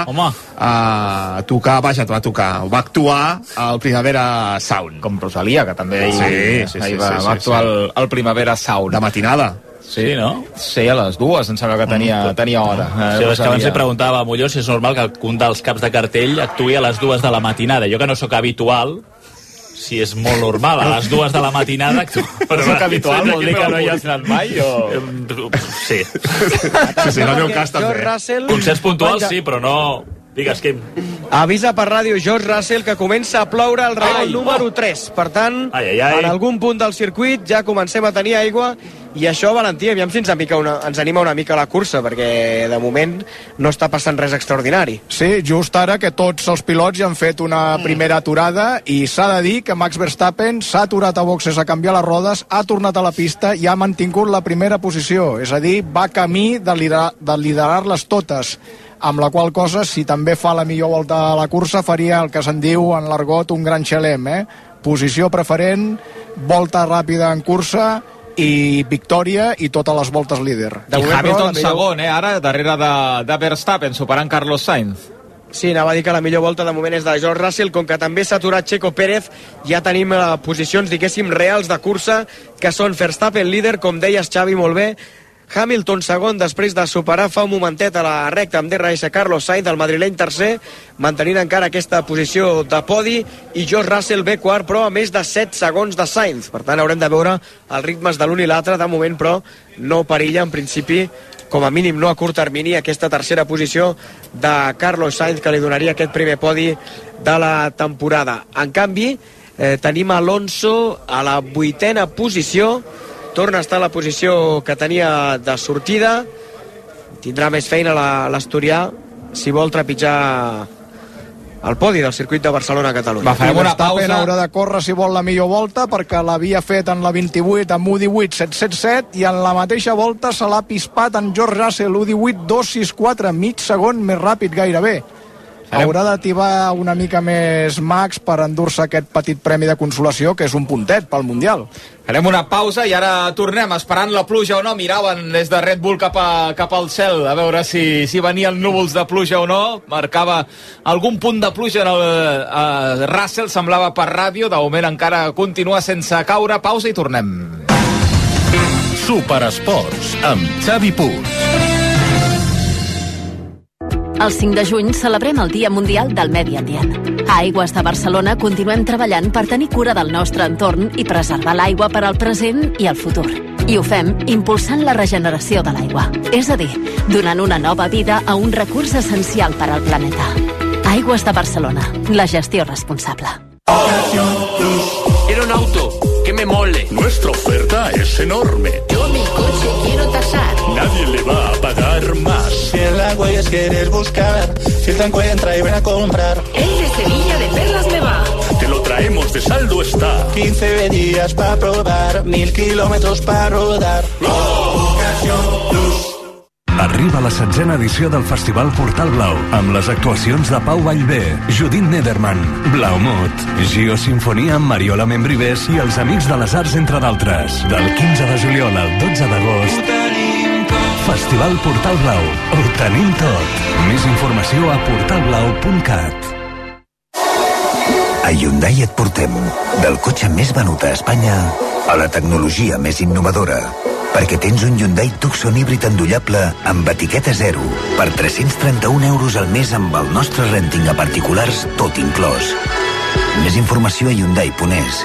uh, tocar, vaja, va tocar, va actuar al Primavera Sound. Com Rosalia, que també ahir, sí, sí, ahir sí, va, sí, va sí, actuar sí. al, al Primavera Sound. De matinada. Sí, sí, no? Sí, a les dues, em sembla que tenia, mm. tenia hora. Eh, sí, és que abans li preguntava a Molló si és normal que un dels caps de cartell actuï a les dues de la matinada. Jo que no sóc habitual, si és molt normal, a les dues de la matinada actuï. Però no sóc habitual, vol dir que no hi has anat mai, o...? Sí. Sí, sí, no meu cas també. Russell... Concerts puntuals sí, però no... Digues, Quim. Avisa per ràdio George Russell que comença a ploure el reol número tres. Per tant, ai, ai, ai. en algun punt del circuit ja comencem a tenir aigua i això, Valentí, aviam si ens, mica una, ens anima una mica a la cursa, perquè de moment no està passant res extraordinari. Sí, just ara que tots els pilots ja han fet una primera aturada i s'ha de dir que Max Verstappen s'ha aturat a boxes a canviar les rodes, ha tornat a la pista i ha mantingut la primera posició, és a dir, va camí de liderar, de liderar-les totes, amb la qual cosa, si també fa la millor volta a la cursa, faria el que se'n diu en l'argot un gran xalem, eh? Posició preferent, volta ràpida en cursa i victòria i totes les voltes líder. I Hamilton millor... segon, eh, ara, darrere de, de Verstappen, superant Carlos Sainz. Sí, anava a dir que la millor volta de moment és de George Russell, com que també s'ha aturat Checo Pérez, ja tenim uh, posicions, diguéssim, reals de cursa, que són Verstappen líder, com deies, Xavi, molt bé, Hamilton segon després de superar fa un momentet a la recta amb D R S Carlos Sainz, el madrileny tercer, mantenint encara aquesta posició de podi, i George Russell ve quart, però a més de set segons de Sainz. Per tant, haurem de veure els ritmes de l'un i l'altre. De moment, però, no perilla, en principi, com a mínim no a curt termini, aquesta tercera posició de Carlos Sainz, que li donaria aquest primer podi de la temporada. En canvi, eh, tenim Alonso a la vuitena posició, torna a estar a la posició que tenia de sortida, tindrà més feina l'Asturià si vol trepitjar el podi del circuit de Barcelona-Catalunya. Va, farem una pausa. Haurà de córrer si vol la millor volta, perquè l'havia fet en la vint-i-vuit amb u divuit set set set i en la mateixa volta se l'ha pispat en George Russell, u divuit dos sis quatre, mig segon més ràpid gairebé. Farem... Haurà d'ativar una mica més Max per endur-se aquest petit premi de consolació, que és un puntet pel Mundial. Farem una pausa i ara tornem esperant la pluja o no. Miraven des de Red Bull cap, a, cap al cel a veure si, si venien núvols de pluja o no. Marcava algun punt de pluja en el uh, Russell, semblava per ràdio. De moment encara continua sense caure. Pausa i tornem. Superesports amb Xavi Puig. El cinc de juny celebrem el Dia Mundial del Medi Ambient. A Aigües de Barcelona continuem treballant per tenir cura del nostre entorn i preservar l'aigua per al present i el futur. I ho fem impulsant la regeneració de l'aigua. És a dir, donant una nova vida a un recurs essencial per al planeta. Aigües de Barcelona, la gestió responsable. Quiero un auto que me mole. Nuestra oferta es enorme. Yo mi coche quiero tasar. Nadie le va a pagar más. Si en la huellas quieres buscar, si te encuentra y ven a comprar. El de Sevilla de Perlas me va. Te lo traemos de saldo está. quince días para probar, mil kilómetros para rodar. Ocasión Plus. Arriba la setzena edició del Festival Portal Blau, amb les actuacions de Pau Vallvé, Judit Nederman, Blaumut, Gio Sinfonia amb Mariola Membrives i els Amics de les Arts, entre d'altres. Del quinze de juliol al dotze d'agost. Festival Portal Blau. Ho tenim tot. Més informació a portal blau punt cat. A Hyundai et portem del cotxe més venut a Espanya a la tecnologia més innovadora. Perquè tens un Hyundai Tucson híbrid endollable amb etiqueta zero per tres-cents trenta-un euros al mes amb el nostre renting a particulars tot inclòs. Més informació a hyundai punt es.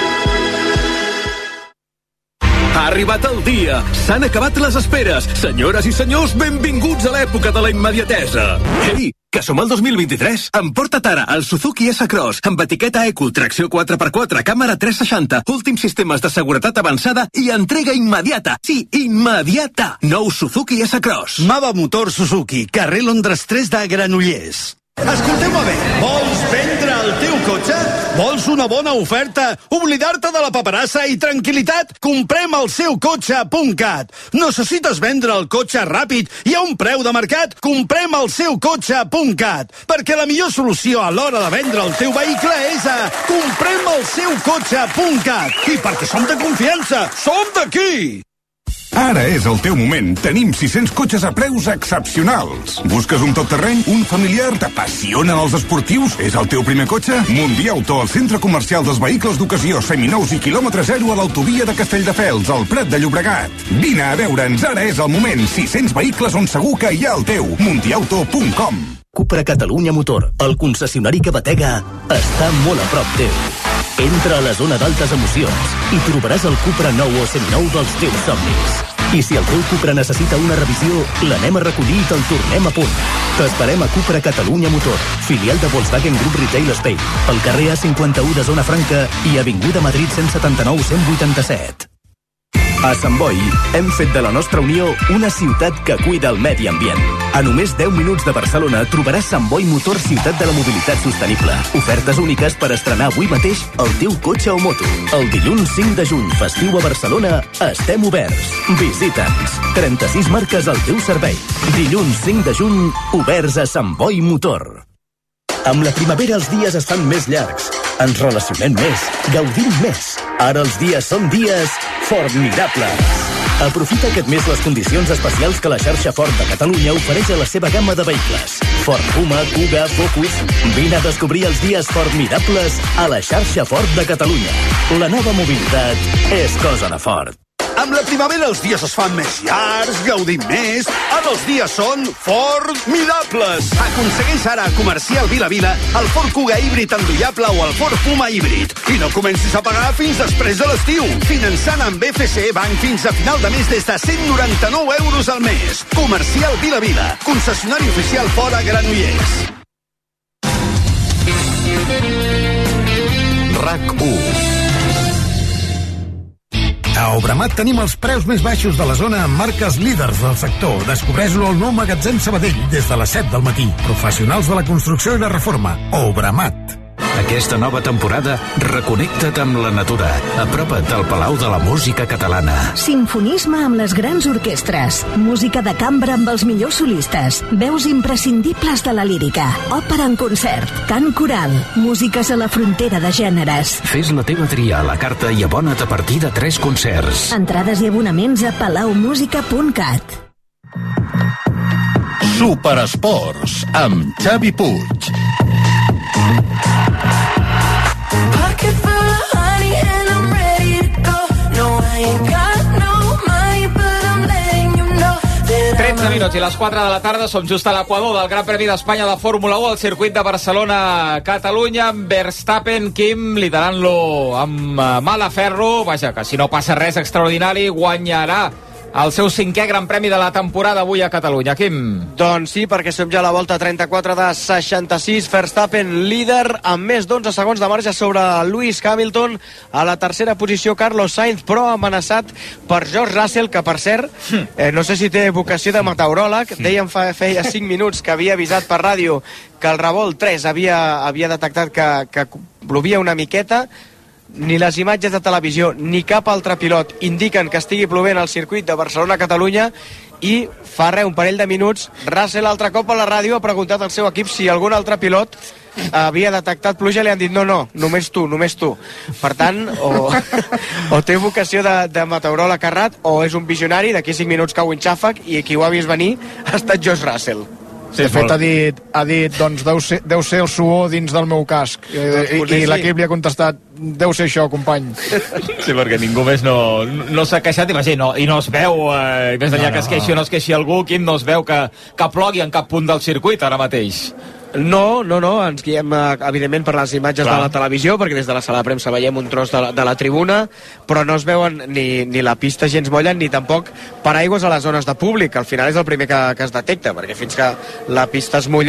Ha arribat el dia. S'han acabat les esperes. Senyores i senyors, benvinguts a l'època de la immediatesa. Ei, que som el dos mil vint-i-tres. Emporta't ara el Suzuki S-Cross amb etiqueta Eco, tracció quatre per quatre, càmera tres seixanta, últims sistemes de seguretat avançada i entrega immediata. Sí, immediata. Nou Suzuki S-Cross. Mava Motor Suzuki, carrer Londres tres de Granollers. Escolteu-me bé, vols vendre el teu cotxe? Vols una bona oferta? Oblidar-te de la paperassa i tranquil·litat? Comprem el seu cotxe punt cat. Necessites vendre el cotxe ràpid i a un preu de mercat? Comprem el seu cotxe punt cat. Perquè la millor solució a l'hora de vendre el teu vehicle és a comprem el seu cotxe punt cat. I perquè som de confiança, som d'aquí! Ara és el teu moment. Tenim sis-cents cotxes a preus excepcionals. Busques un tot-terreny? Un familiar? T'apassionen els esportius? És el teu primer cotxe? Mundiauto, el centre comercial dels vehicles d'ocasió, seminous i quilòmetre zero a l'autovia de Castelldefels, al Prat de Llobregat. Vine a veure'ns, ara és el moment. sis-cents vehicles on segur que hi ha el teu. Mundiauto punt com. Cupra Catalunya Motor, el concessionari que batega, està molt a prop teu. Entra a la zona d'altes emocions i trobaràs el Cupra nou o seminou dels teus somnis. I si el teu Cupra necessita una revisió, l'anem a recollir i te'l tornem a punt. T'esperem a Cupra Catalunya Motor, filial de Volkswagen Group Retail Spain, al carrer A cinquanta-u de Zona Franca i Avinguda Madrid cent setanta-nou cent vuitanta-set. A Sant Boi hem fet de la nostra Unió una ciutat que cuida el medi ambient. A només deu minuts de Barcelona trobaràs Sant Boi Motor, ciutat de la mobilitat sostenible. Ofertes úniques per estrenar avui mateix el teu cotxe o moto. El dilluns cinc de juny, festiu a Barcelona, estem oberts. Visita'ns. trenta-sis marques al teu servei. Dilluns cinc de juny, oberts a Sant Boi Motor. Amb la primavera els dies es fan més llargs. Ens relacionem més, gaudim més. Ara els dies són dies formidables. Aprofita aquest mes les condicions especials que la xarxa Ford de Catalunya ofereix a la seva gamma de vehicles. Ford Puma, Kuga, Focus... Vine a descobrir els dies formidables a la xarxa Ford de Catalunya. La nova mobilitat és cosa de Ford. Amb la primavera els dies es fan més llargs, gaudim més, ara els dies són formidables. Aconsegueix ara a Comercial Vila Vila el Ford Kuga híbrid endollable o el Ford Puma híbrid. I no comencis a pagar fins després de l'estiu. Finançant amb B F C Bank fins a final de mes des de cent noranta-nou euros al mes. Comercial Vila Vila, concessionari oficial Ford a Granollers. RAC u. A Obramat tenim els preus més baixos de la zona amb marques líders del sector. Descobreix-lo al nou magatzem Sabadell des de les set del matí. Professionals de la construcció i la reforma. Obramat. Aquesta nova temporada, reconnecta't amb la natura. Apropa't al Palau de la Música Catalana. Sinfonisme amb les grans orquestres. Música de cambra amb els millors solistes. Veus imprescindibles de la lírica. Òpera en concert. Cant coral. Músiques a la frontera de gèneres. Fes la teva tria a la carta i abona't a partir de tres concerts. Entrades i abonaments a palaumusica punt cat. Superesports amb Xavi Puig. tretze minuts i les quatre de la tarda, som just a l'equador del Gran Premi d'Espanya de Fórmula u al circuit de Barcelona-Catalunya, amb Verstappen, Kim, liderant-lo amb mà de ferro. Vaja, que si no passa res extraordinari, guanyarà el seu cinquè Gran Premi de la temporada avui a Catalunya. Quim? Doncs sí, perquè som ja a la volta trenta-quatre de seixanta-sis. Verstappen líder amb més d'onze segons de marge sobre Lewis Hamilton. A la tercera posició Carlos Sainz, però amenaçat per George Russell, que per cert, eh, no sé si té vocació de meteoròleg. Deien fa, feia cinc minuts que havia avisat per ràdio que el revolt tres havia, havia detectat que, que plovia una miqueta. Ni les imatges de televisió ni cap altre pilot indiquen que estigui plovent al circuit de Barcelona-Catalunya, i fa res, un parell de minuts, Russell altre cop a la ràdio ha preguntat al seu equip si algun altre pilot havia detectat pluja, i li han dit no, no, només tu, només tu. Per tant, o, o té vocació de, de meteoròleg errat, o és un visionari, d'aquí cinc minuts cau un xàfec, i qui ho ha vist venir ha estat George Russell. Sí, de fet, ha dit, ha dit doncs deu ser, deu ser el suor dins del meu casc. I, i, i l'equip li ha contestat, deu ser això, company. Sí, perquè ningú més no, no s'ha queixat, i no, i no es veu, eh, més enllà no, no. que es queixi o no es queixi algú, Quim, no es veu que, que plogui en cap punt del circuit ara mateix. No, no, no, ens guiem evidentment per les imatges Clar. de la televisió, perquè des de la sala de premsa veiem un tros de la, de la tribuna, però no es veuen ni, ni la pista gens molla, ni tampoc paraigües a les zones de públic. Al final és el primer que, que es detecta, perquè fins que la pista es mulla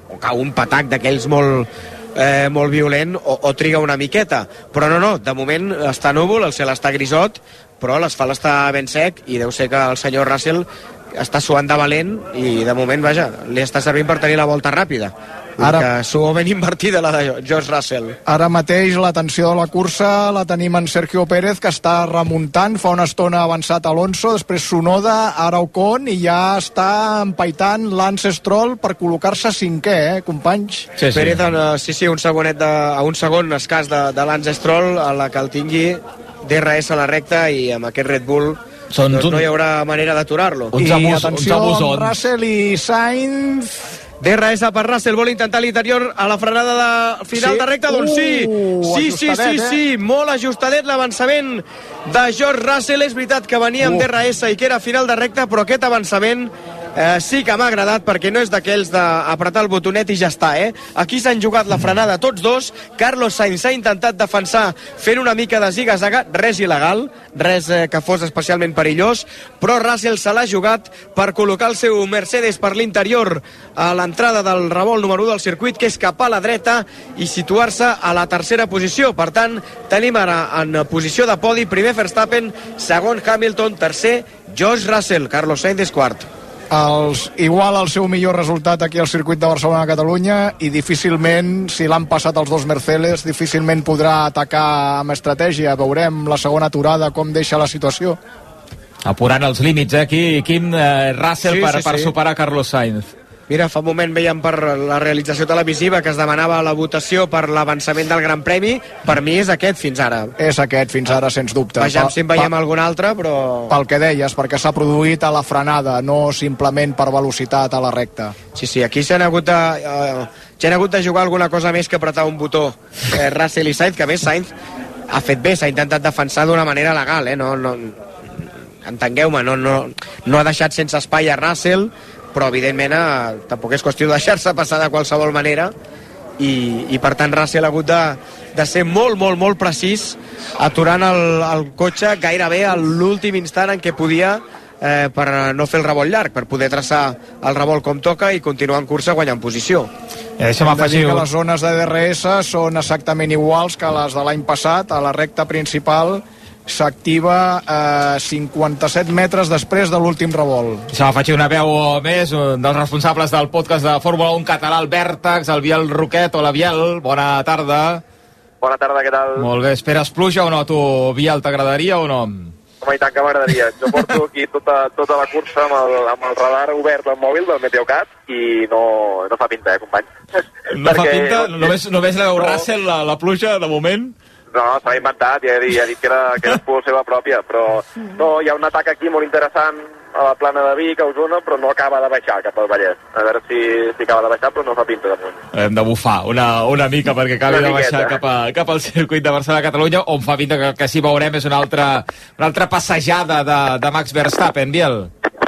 o cau un patac d'aquells molt, eh, molt violent, o, o triga una miqueta. Però no, no, de moment està núvol, el cel està grisot, però l'asfalt està ben sec i deu ser que el senyor Russell està suant de valent i de moment, vaja, li està servint per tenir la volta ràpida. Ara, que suo ben invertida la de George Russell. Ara mateix la tensió de la cursa la tenim en Sergio Pérez, que està remuntant, fa una estona avançat Alonso, després Tsunoda, ara Ocon, i ja està empaitant Lance Stroll per col·locar-se cinquè, eh, companys? Sí, sí. Pérez, en, sí, sí, un segonet de, a un segon escàs de, de Lance Stroll, a la que el tingui D R S a la recta, i amb aquest Red Bull Són doncs no hi haurà manera d'aturar-lo. I atenció, Russell i Sainz... D R S per Russell, vol intentar l'interior a la frenada de final sí. de recta, doncs sí, uh, sí, sí, sí, eh? sí, molt ajustadet l'avançament de George Russell. És veritat que venia amb uh. D R S i que era final de recta, però aquest avançament eh, sí que m'ha agradat, perquè no és d'aquells d'apretar el botonet i ja està, eh? Aquí s'han jugat la frenada tots dos. Carlos Sainz s'ha intentat defensar fent una mica de ziga-zaga, res il·legal, res eh, que fos especialment perillós, però Russell se l'ha jugat per col·locar el seu Mercedes per l'interior a l'entrada del revolt número u del circuit, que és cap a la dreta, i situar-se a la tercera posició. Per tant, tenim ara en posició de podi primer Verstappen, segon Hamilton, tercer George Russell. Carlos Sainz és quart. Els, igual el seu millor resultat aquí al circuit de Barcelona-Catalunya, i difícilment, si l'han passat els dos Mercedes, difícilment podrà atacar amb estratègia. Veurem la segona aturada com deixa la situació. Apurant els límits, eh, aquí, Quim eh, Russell sí, per, sí, per sí. superar Carlos Sainz. Mira, fa un moment veiem per la realització televisiva que es demanava la votació per l'avançament del Gran Premi. Per mi és aquest fins ara. És aquest fins ara, sens dubte. Vejam si en veiem algun altre, però... Pel que deies, perquè s'ha produït a la frenada, no simplement per velocitat a la recta. Sí, sí, aquí s'han hagut de... Uh, s'han hagut de jugar alguna cosa més que apretar un botó. Eh, Russell i Sainz, que a més Sainz ha fet bé, s'ha intentat defensar d'una manera legal, eh? No, no, entengueu-me, no, no, no ha deixat sense espai a Russell, però evidentment eh, tampoc és qüestió de deixar-se passar de qualsevol manera, i, i per tant Russell ha hagut de, de ser molt, molt, molt precís, aturant el, el cotxe gairebé a l'últim instant en què podia, eh, per no fer el revolt llarg, per poder traçar el revolt com toca i continuar en cursa guanyant posició. Eh, Hem de dir que les zones de D R S són exactament iguals que les de l'any passat. A la recta principal s'activa eh, cinquanta-set metres després de l'últim revolt. Se m'afegir una veu més, un dels responsables del podcast de Fórmula un català, el Vèrtex, el Biel Roquet. Hola, Biel, bona tarda. Bona tarda, què tal? Molt bé, esperes pluja o no, tu, Biel, t'agradaria o no? Home, i tant que m'agradaria. Jo porto aquí tota, tota la cursa amb el, amb el radar obert al mòbil del Meteocat i no, no fa pinta, eh, company? No fa pinta? No, només, només la veu no. Russell, la, la pluja, de moment? No, s'ha inventat, ja he dit, ja he dit que era, que era por seva pròpia, però no, hi ha un atac aquí molt interessant a la plana de Vic, a Osona, però no acaba de baixar cap al Vallès. A veure si, si acaba de baixar, però no fa pinta de munt. Hem de bufar una, una mica perquè acabi de baixar cap, a, cap al circuit de Barcelona-Catalunya, on fa pinta que, que si veurem és una altra, una altra passejada de, de Max Verstappen, Biel.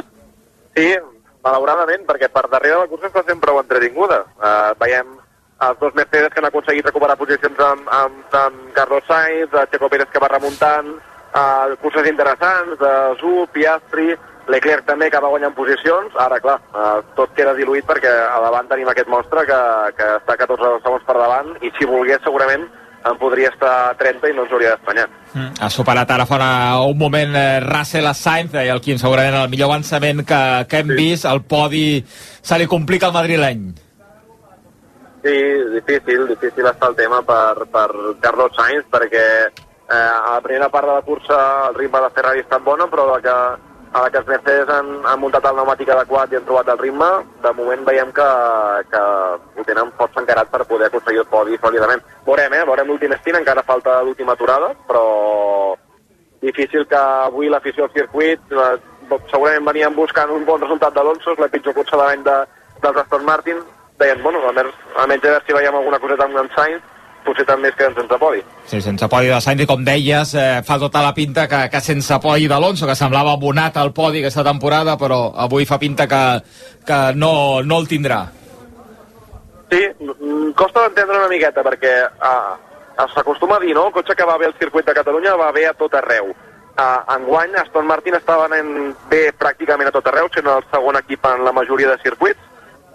Sí, malauradament, perquè per darrere la cursa està sent prou entretinguda. Uh, veiem els dos Mercedes que han aconseguit recuperar posicions amb, amb, amb Carlos Sainz, Checo Pérez que va remuntant, uh, curses interessants, de Zhu, Piastri, Leclerc també que va guanyant posicions. Ara, clar, uh, tot queda diluït perquè a davant tenim aquest monstre que, que està catorze segons per davant i si volgués segurament en podria estar a trenta i no ens hauria d'espanyar. Mm. Ha superat ara fa una, un moment eh, Russell a Sainz, i el Quim segurament el millor avançament que, que hem sí. vist. El podi se li complica al madrileny. Sí, difícil, difícil està el tema per, per Carlos Sainz, perquè eh, a la primera part de la cursa el ritme de Ferrari ha estat bona, però a la que, a la que els Mercedes han, han muntat el pneumàtic adequat i han trobat el ritme, de moment veiem que, que ho tenen força encarat per poder aconseguir el podi sòlidament. Veurem, eh? Veurem l'últim stint, encara falta l'última aturada, però difícil que avui l'afició al circuit, eh, segurament venien buscant un bon resultat d'Alonso, és la pitjor cursa de l'any de, dels Aston Martin. Deien, bueno, almenys a veure si veiem alguna coseta amb en Sainz, potser també es queden sense podi. Sí, sense podi de Sainz, i com deies, eh, fa tota la pinta que, que sense podi d'Alonso, que semblava abonat al podi aquesta temporada, però avui fa pinta que, que no, no el tindrà. Sí, costa d'entendre una miqueta, perquè eh, s'acostuma a dir, no? El cotxe que va bé al circuit de Catalunya va bé a tot arreu. Eh, enguany, Aston Martin estava anant bé pràcticament a tot arreu, sent el segon equip en la majoria de circuits,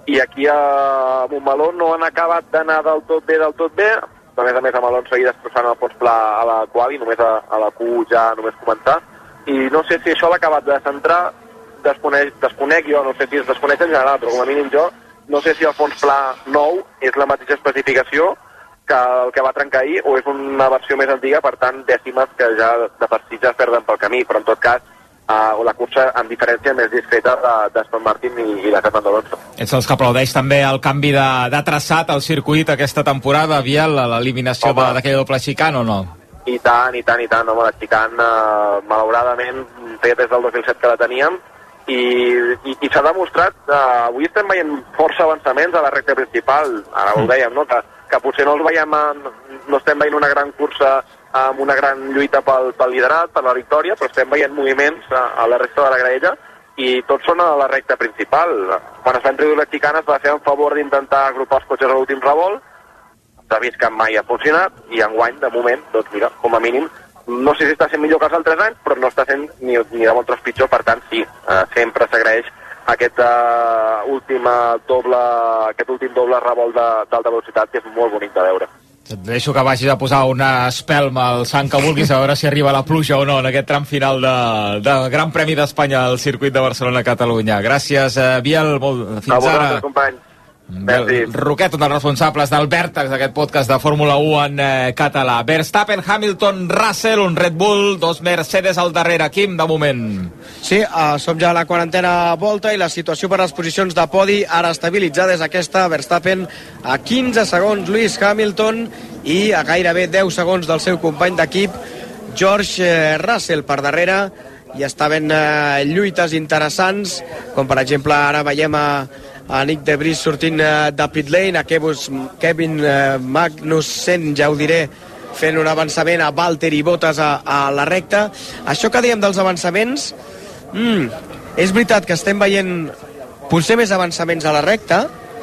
i aquí a Montmeló no han acabat d'anar del tot bé, del tot bé. A més a més, amb Alonso ahir destrossant el Pons Pla a la quali, només a, a la Q ja només començar, i no sé si això l'ha acabat de centrar, desconec, desconec jo, no sé si es desconeix en general, però com a mínim jo no sé si el Fons Pla nou és la mateixa especificació que el que va trencar ahir o és una versió més antiga, per tant dècimes que ja de per si ja es perden pel camí, però en tot cas uh, la cursa en diferència més discreta d'Aston Martin i, i de Fernando Alonso. Ets els que aplaudeix també el canvi de, de traçat al circuit aquesta temporada, Biel, l'eliminació d'aquella doble xicana o no? I tant, i tant, i tant, home, la xicana uh, malauradament feia des del dos mil set que la teníem i, i, i s'ha demostrat, uh, avui estem veient força avançaments a la recta principal, ara ho dèiem, no?, que, que potser no els veiem, en, no estem veient una gran cursa amb una gran lluita pel, pel liderat, per la victòria, però estem veient moviments a, a la resta de la graella i tots són a la recta principal. Quan es va introduir la xicana es va fer en favor d'intentar agrupar els cotxes a l'últim revolt, s'ha vist que mai ha funcionat i enguany, de moment, doncs mira, com a mínim, no sé si està sent millor que els altres anys, però no està sent ni, ni de molt pitjor, per tant, sí, eh, sempre s'agraeix aquest, uh, última doble, aquest últim doble revolt d'alta velocitat, que és molt bonic de veure. Et deixo que vagis a posar una espelma al sang que vulguis, a veure si arriba la pluja o no en aquest tram final de, de Gran Premi d'Espanya al circuit de Barcelona-Catalunya. Gràcies, eh, Biel, molt, fins a ara. Companys. Bel, Roquet, un dels responsables del Vèrtex, d'aquest podcast de Fórmula u en eh, català. Verstappen, Hamilton, Russell, un Red Bull, dos Mercedes al darrere. Quim, de moment. Sí, uh, som ja a la quarantena volta i la situació per a les posicions de podi ara estabilitzada és aquesta. Verstappen a quinze segons, Lewis Hamilton, i a gairebé deu segons del seu company d'equip, George eh, Russell, per darrere. I està ben eh, lluites interessants, com per exemple ara veiem a a Nick de Vries sortint uh, de pit lane, a Kevin uh, Magnussen, ja ho diré, fent un avançament a Valtteri Bottas a, a la recta. Això que dèiem dels avançaments, mm, és veritat que estem veient potser més avançaments a la recta.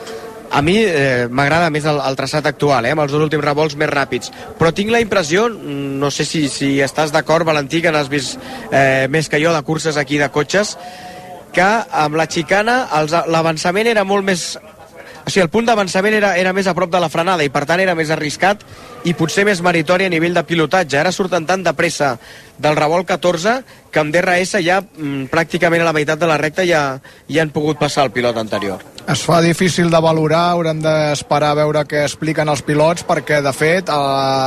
A mi eh, m'agrada més el, el traçat actual, eh, amb els dos últims revolts més ràpids, però tinc la impressió, no sé si, si estàs d'acord, Valentí, que n'has vist eh, més que jo de curses aquí de cotxes, que amb la xicana l'avançament era molt més... O sigui, el punt d'avançament era, era més a prop de la frenada i per tant era més arriscat i potser més meritori a nivell de pilotatge. Ara surten tan de pressa del revolt catorze que amb D R S ja mm, pràcticament a la meitat de la recta ja, ja han pogut passar el pilot anterior. Es fa difícil de valorar, haurem d'esperar a veure què expliquen els pilots, perquè de fet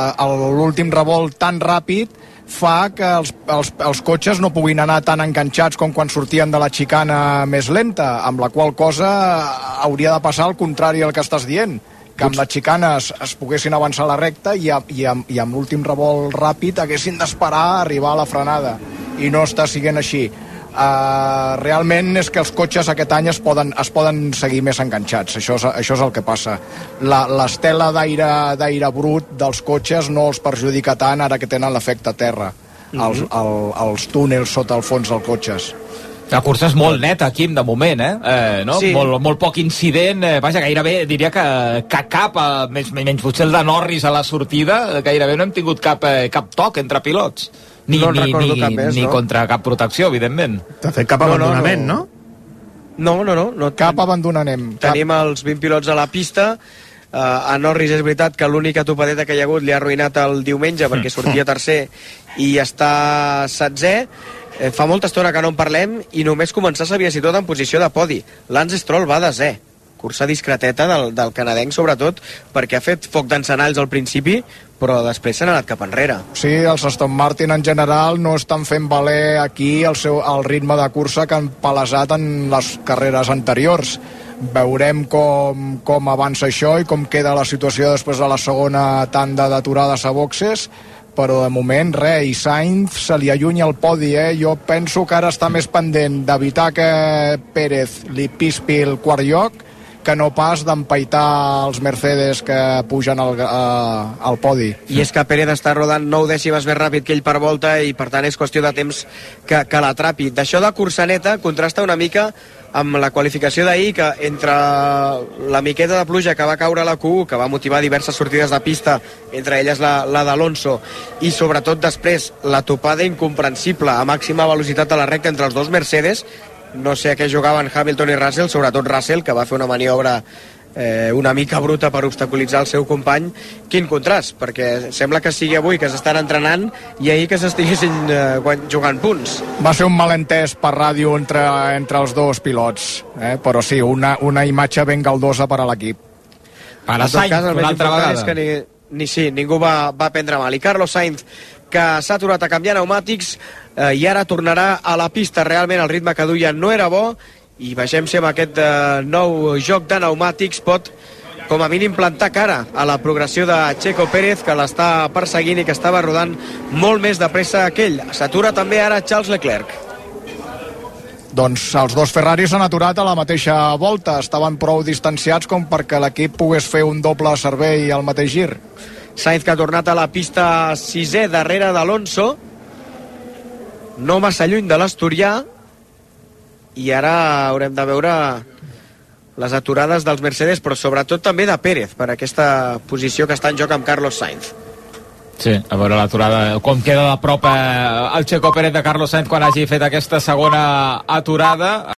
l'últim revolt tan ràpid fa que els, els, els cotxes no puguin anar tan enganxats com quan sortien de la xicana més lenta, amb la qual cosa hauria de passar el contrari al que estàs dient, que amb les xicanes es poguessin avançar a la recta i, a, i, amb, i amb l'últim revolt ràpid haguessin d'esperar a arribar a la frenada, i no està siguent així. Uh, realment és que els cotxes aquest any es poden, es poden seguir més enganxats, això és, això és el que passa. La, l'estela d'aire d'aire brut dels cotxes no els perjudica tant ara que tenen l'efecte terra, mm-hmm. els, el, els túnels sota el fons dels cotxes. La cursa és molt neta, Quim, de moment, eh? eh no? Sí. Molt, molt poc incident, eh, vaja, gairebé diria que, que cap, eh, menys, menys potser el de Norris a la sortida, gairebé no hem tingut cap, eh, cap toc entre pilots. Ni, no ni, ni, cap més, ni no? contra cap protecció, evidentment. De fet, cap abandonament, no? No, no, no. no cap abandonament. Tenim cap... els vint pilots a la pista. Uh, a Norris és veritat que l'única topadeta que hi ha hagut li ha arruïnat el diumenge perquè sortia tercer i està setzè. Eh, fa molta estona que no en parlem i només començar s'havia situat en posició de podi. Lance Stroll va desè. Cursa discreteta del, del canadenc, sobretot, perquè ha fet foc d'encenalls al principi, però després s'han anat cap enrere. Sí, els Aston Martin en general no estan fent valer aquí el, seu, el ritme de cursa que han palesat en les carreres anteriors. Veurem com, com avança això i com queda la situació després de la segona tanda d'aturades a boxes, però de moment res, i Sainz se li allunya el podi, eh? Jo penso que ara està més pendent d'evitar que Pérez li pispi el quart lloc que no pas d'empaitar els Mercedes que pugen al, a, al podi. I és que Pérez està rodant nou dècimes més ràpid que ell per volta i per tant és qüestió de temps que, que l'atrapi. D'això de cursaneta contrasta una mica amb la qualificació d'ahir, que entre la miqueta de pluja que va caure a la Q u, que va motivar diverses sortides de pista, entre elles la, la d'Alonso, i sobretot després la topada incomprensible a màxima velocitat a la recta entre els dos Mercedes, no sé a què jugaven Hamilton i Russell, sobretot Russell, que va fer una maniobra eh, una mica bruta per obstaculitzar el seu company. Quin contrast, perquè sembla que sigui avui que s'estan entrenant i ahir que s'estiguessin eh, jugant punts. Va ser un malentès per ràdio entre, entre els dos pilots, eh? Però sí, una, una imatge ben galdosa per a l'equip. Ara Sainz, una altra vegada. Que ni, ni sí, ningú va, va prendre mal. I Carlos Sainz, que s'ha aturat a canviar pneumàtics eh, i ara tornarà a la pista. Realment el ritme que duia no era bo i vegem si amb aquest eh, nou joc de pneumàtics pot com a mínim plantar cara a la progressió de Checo Pérez, que l'està perseguint i que estava rodant molt més de pressa que ell. S'atura també ara Charles Leclerc. Doncs els dos Ferraris s'han aturat a la mateixa volta, estaven prou distanciats com perquè l'equip pogués fer un doble servei al mateix gir. Sainz, que ha tornat a la pista sisè darrere d'Alonso, no massa lluny de l'Asturià, i ara haurem de veure les aturades dels Mercedes, però sobretot també de Pérez, per aquesta posició que està en joc amb Carlos Sainz. Sí, a veure l'aturada, com queda de prop eh, el Checo Pérez de Carlos Sainz quan hagi fet aquesta segona aturada.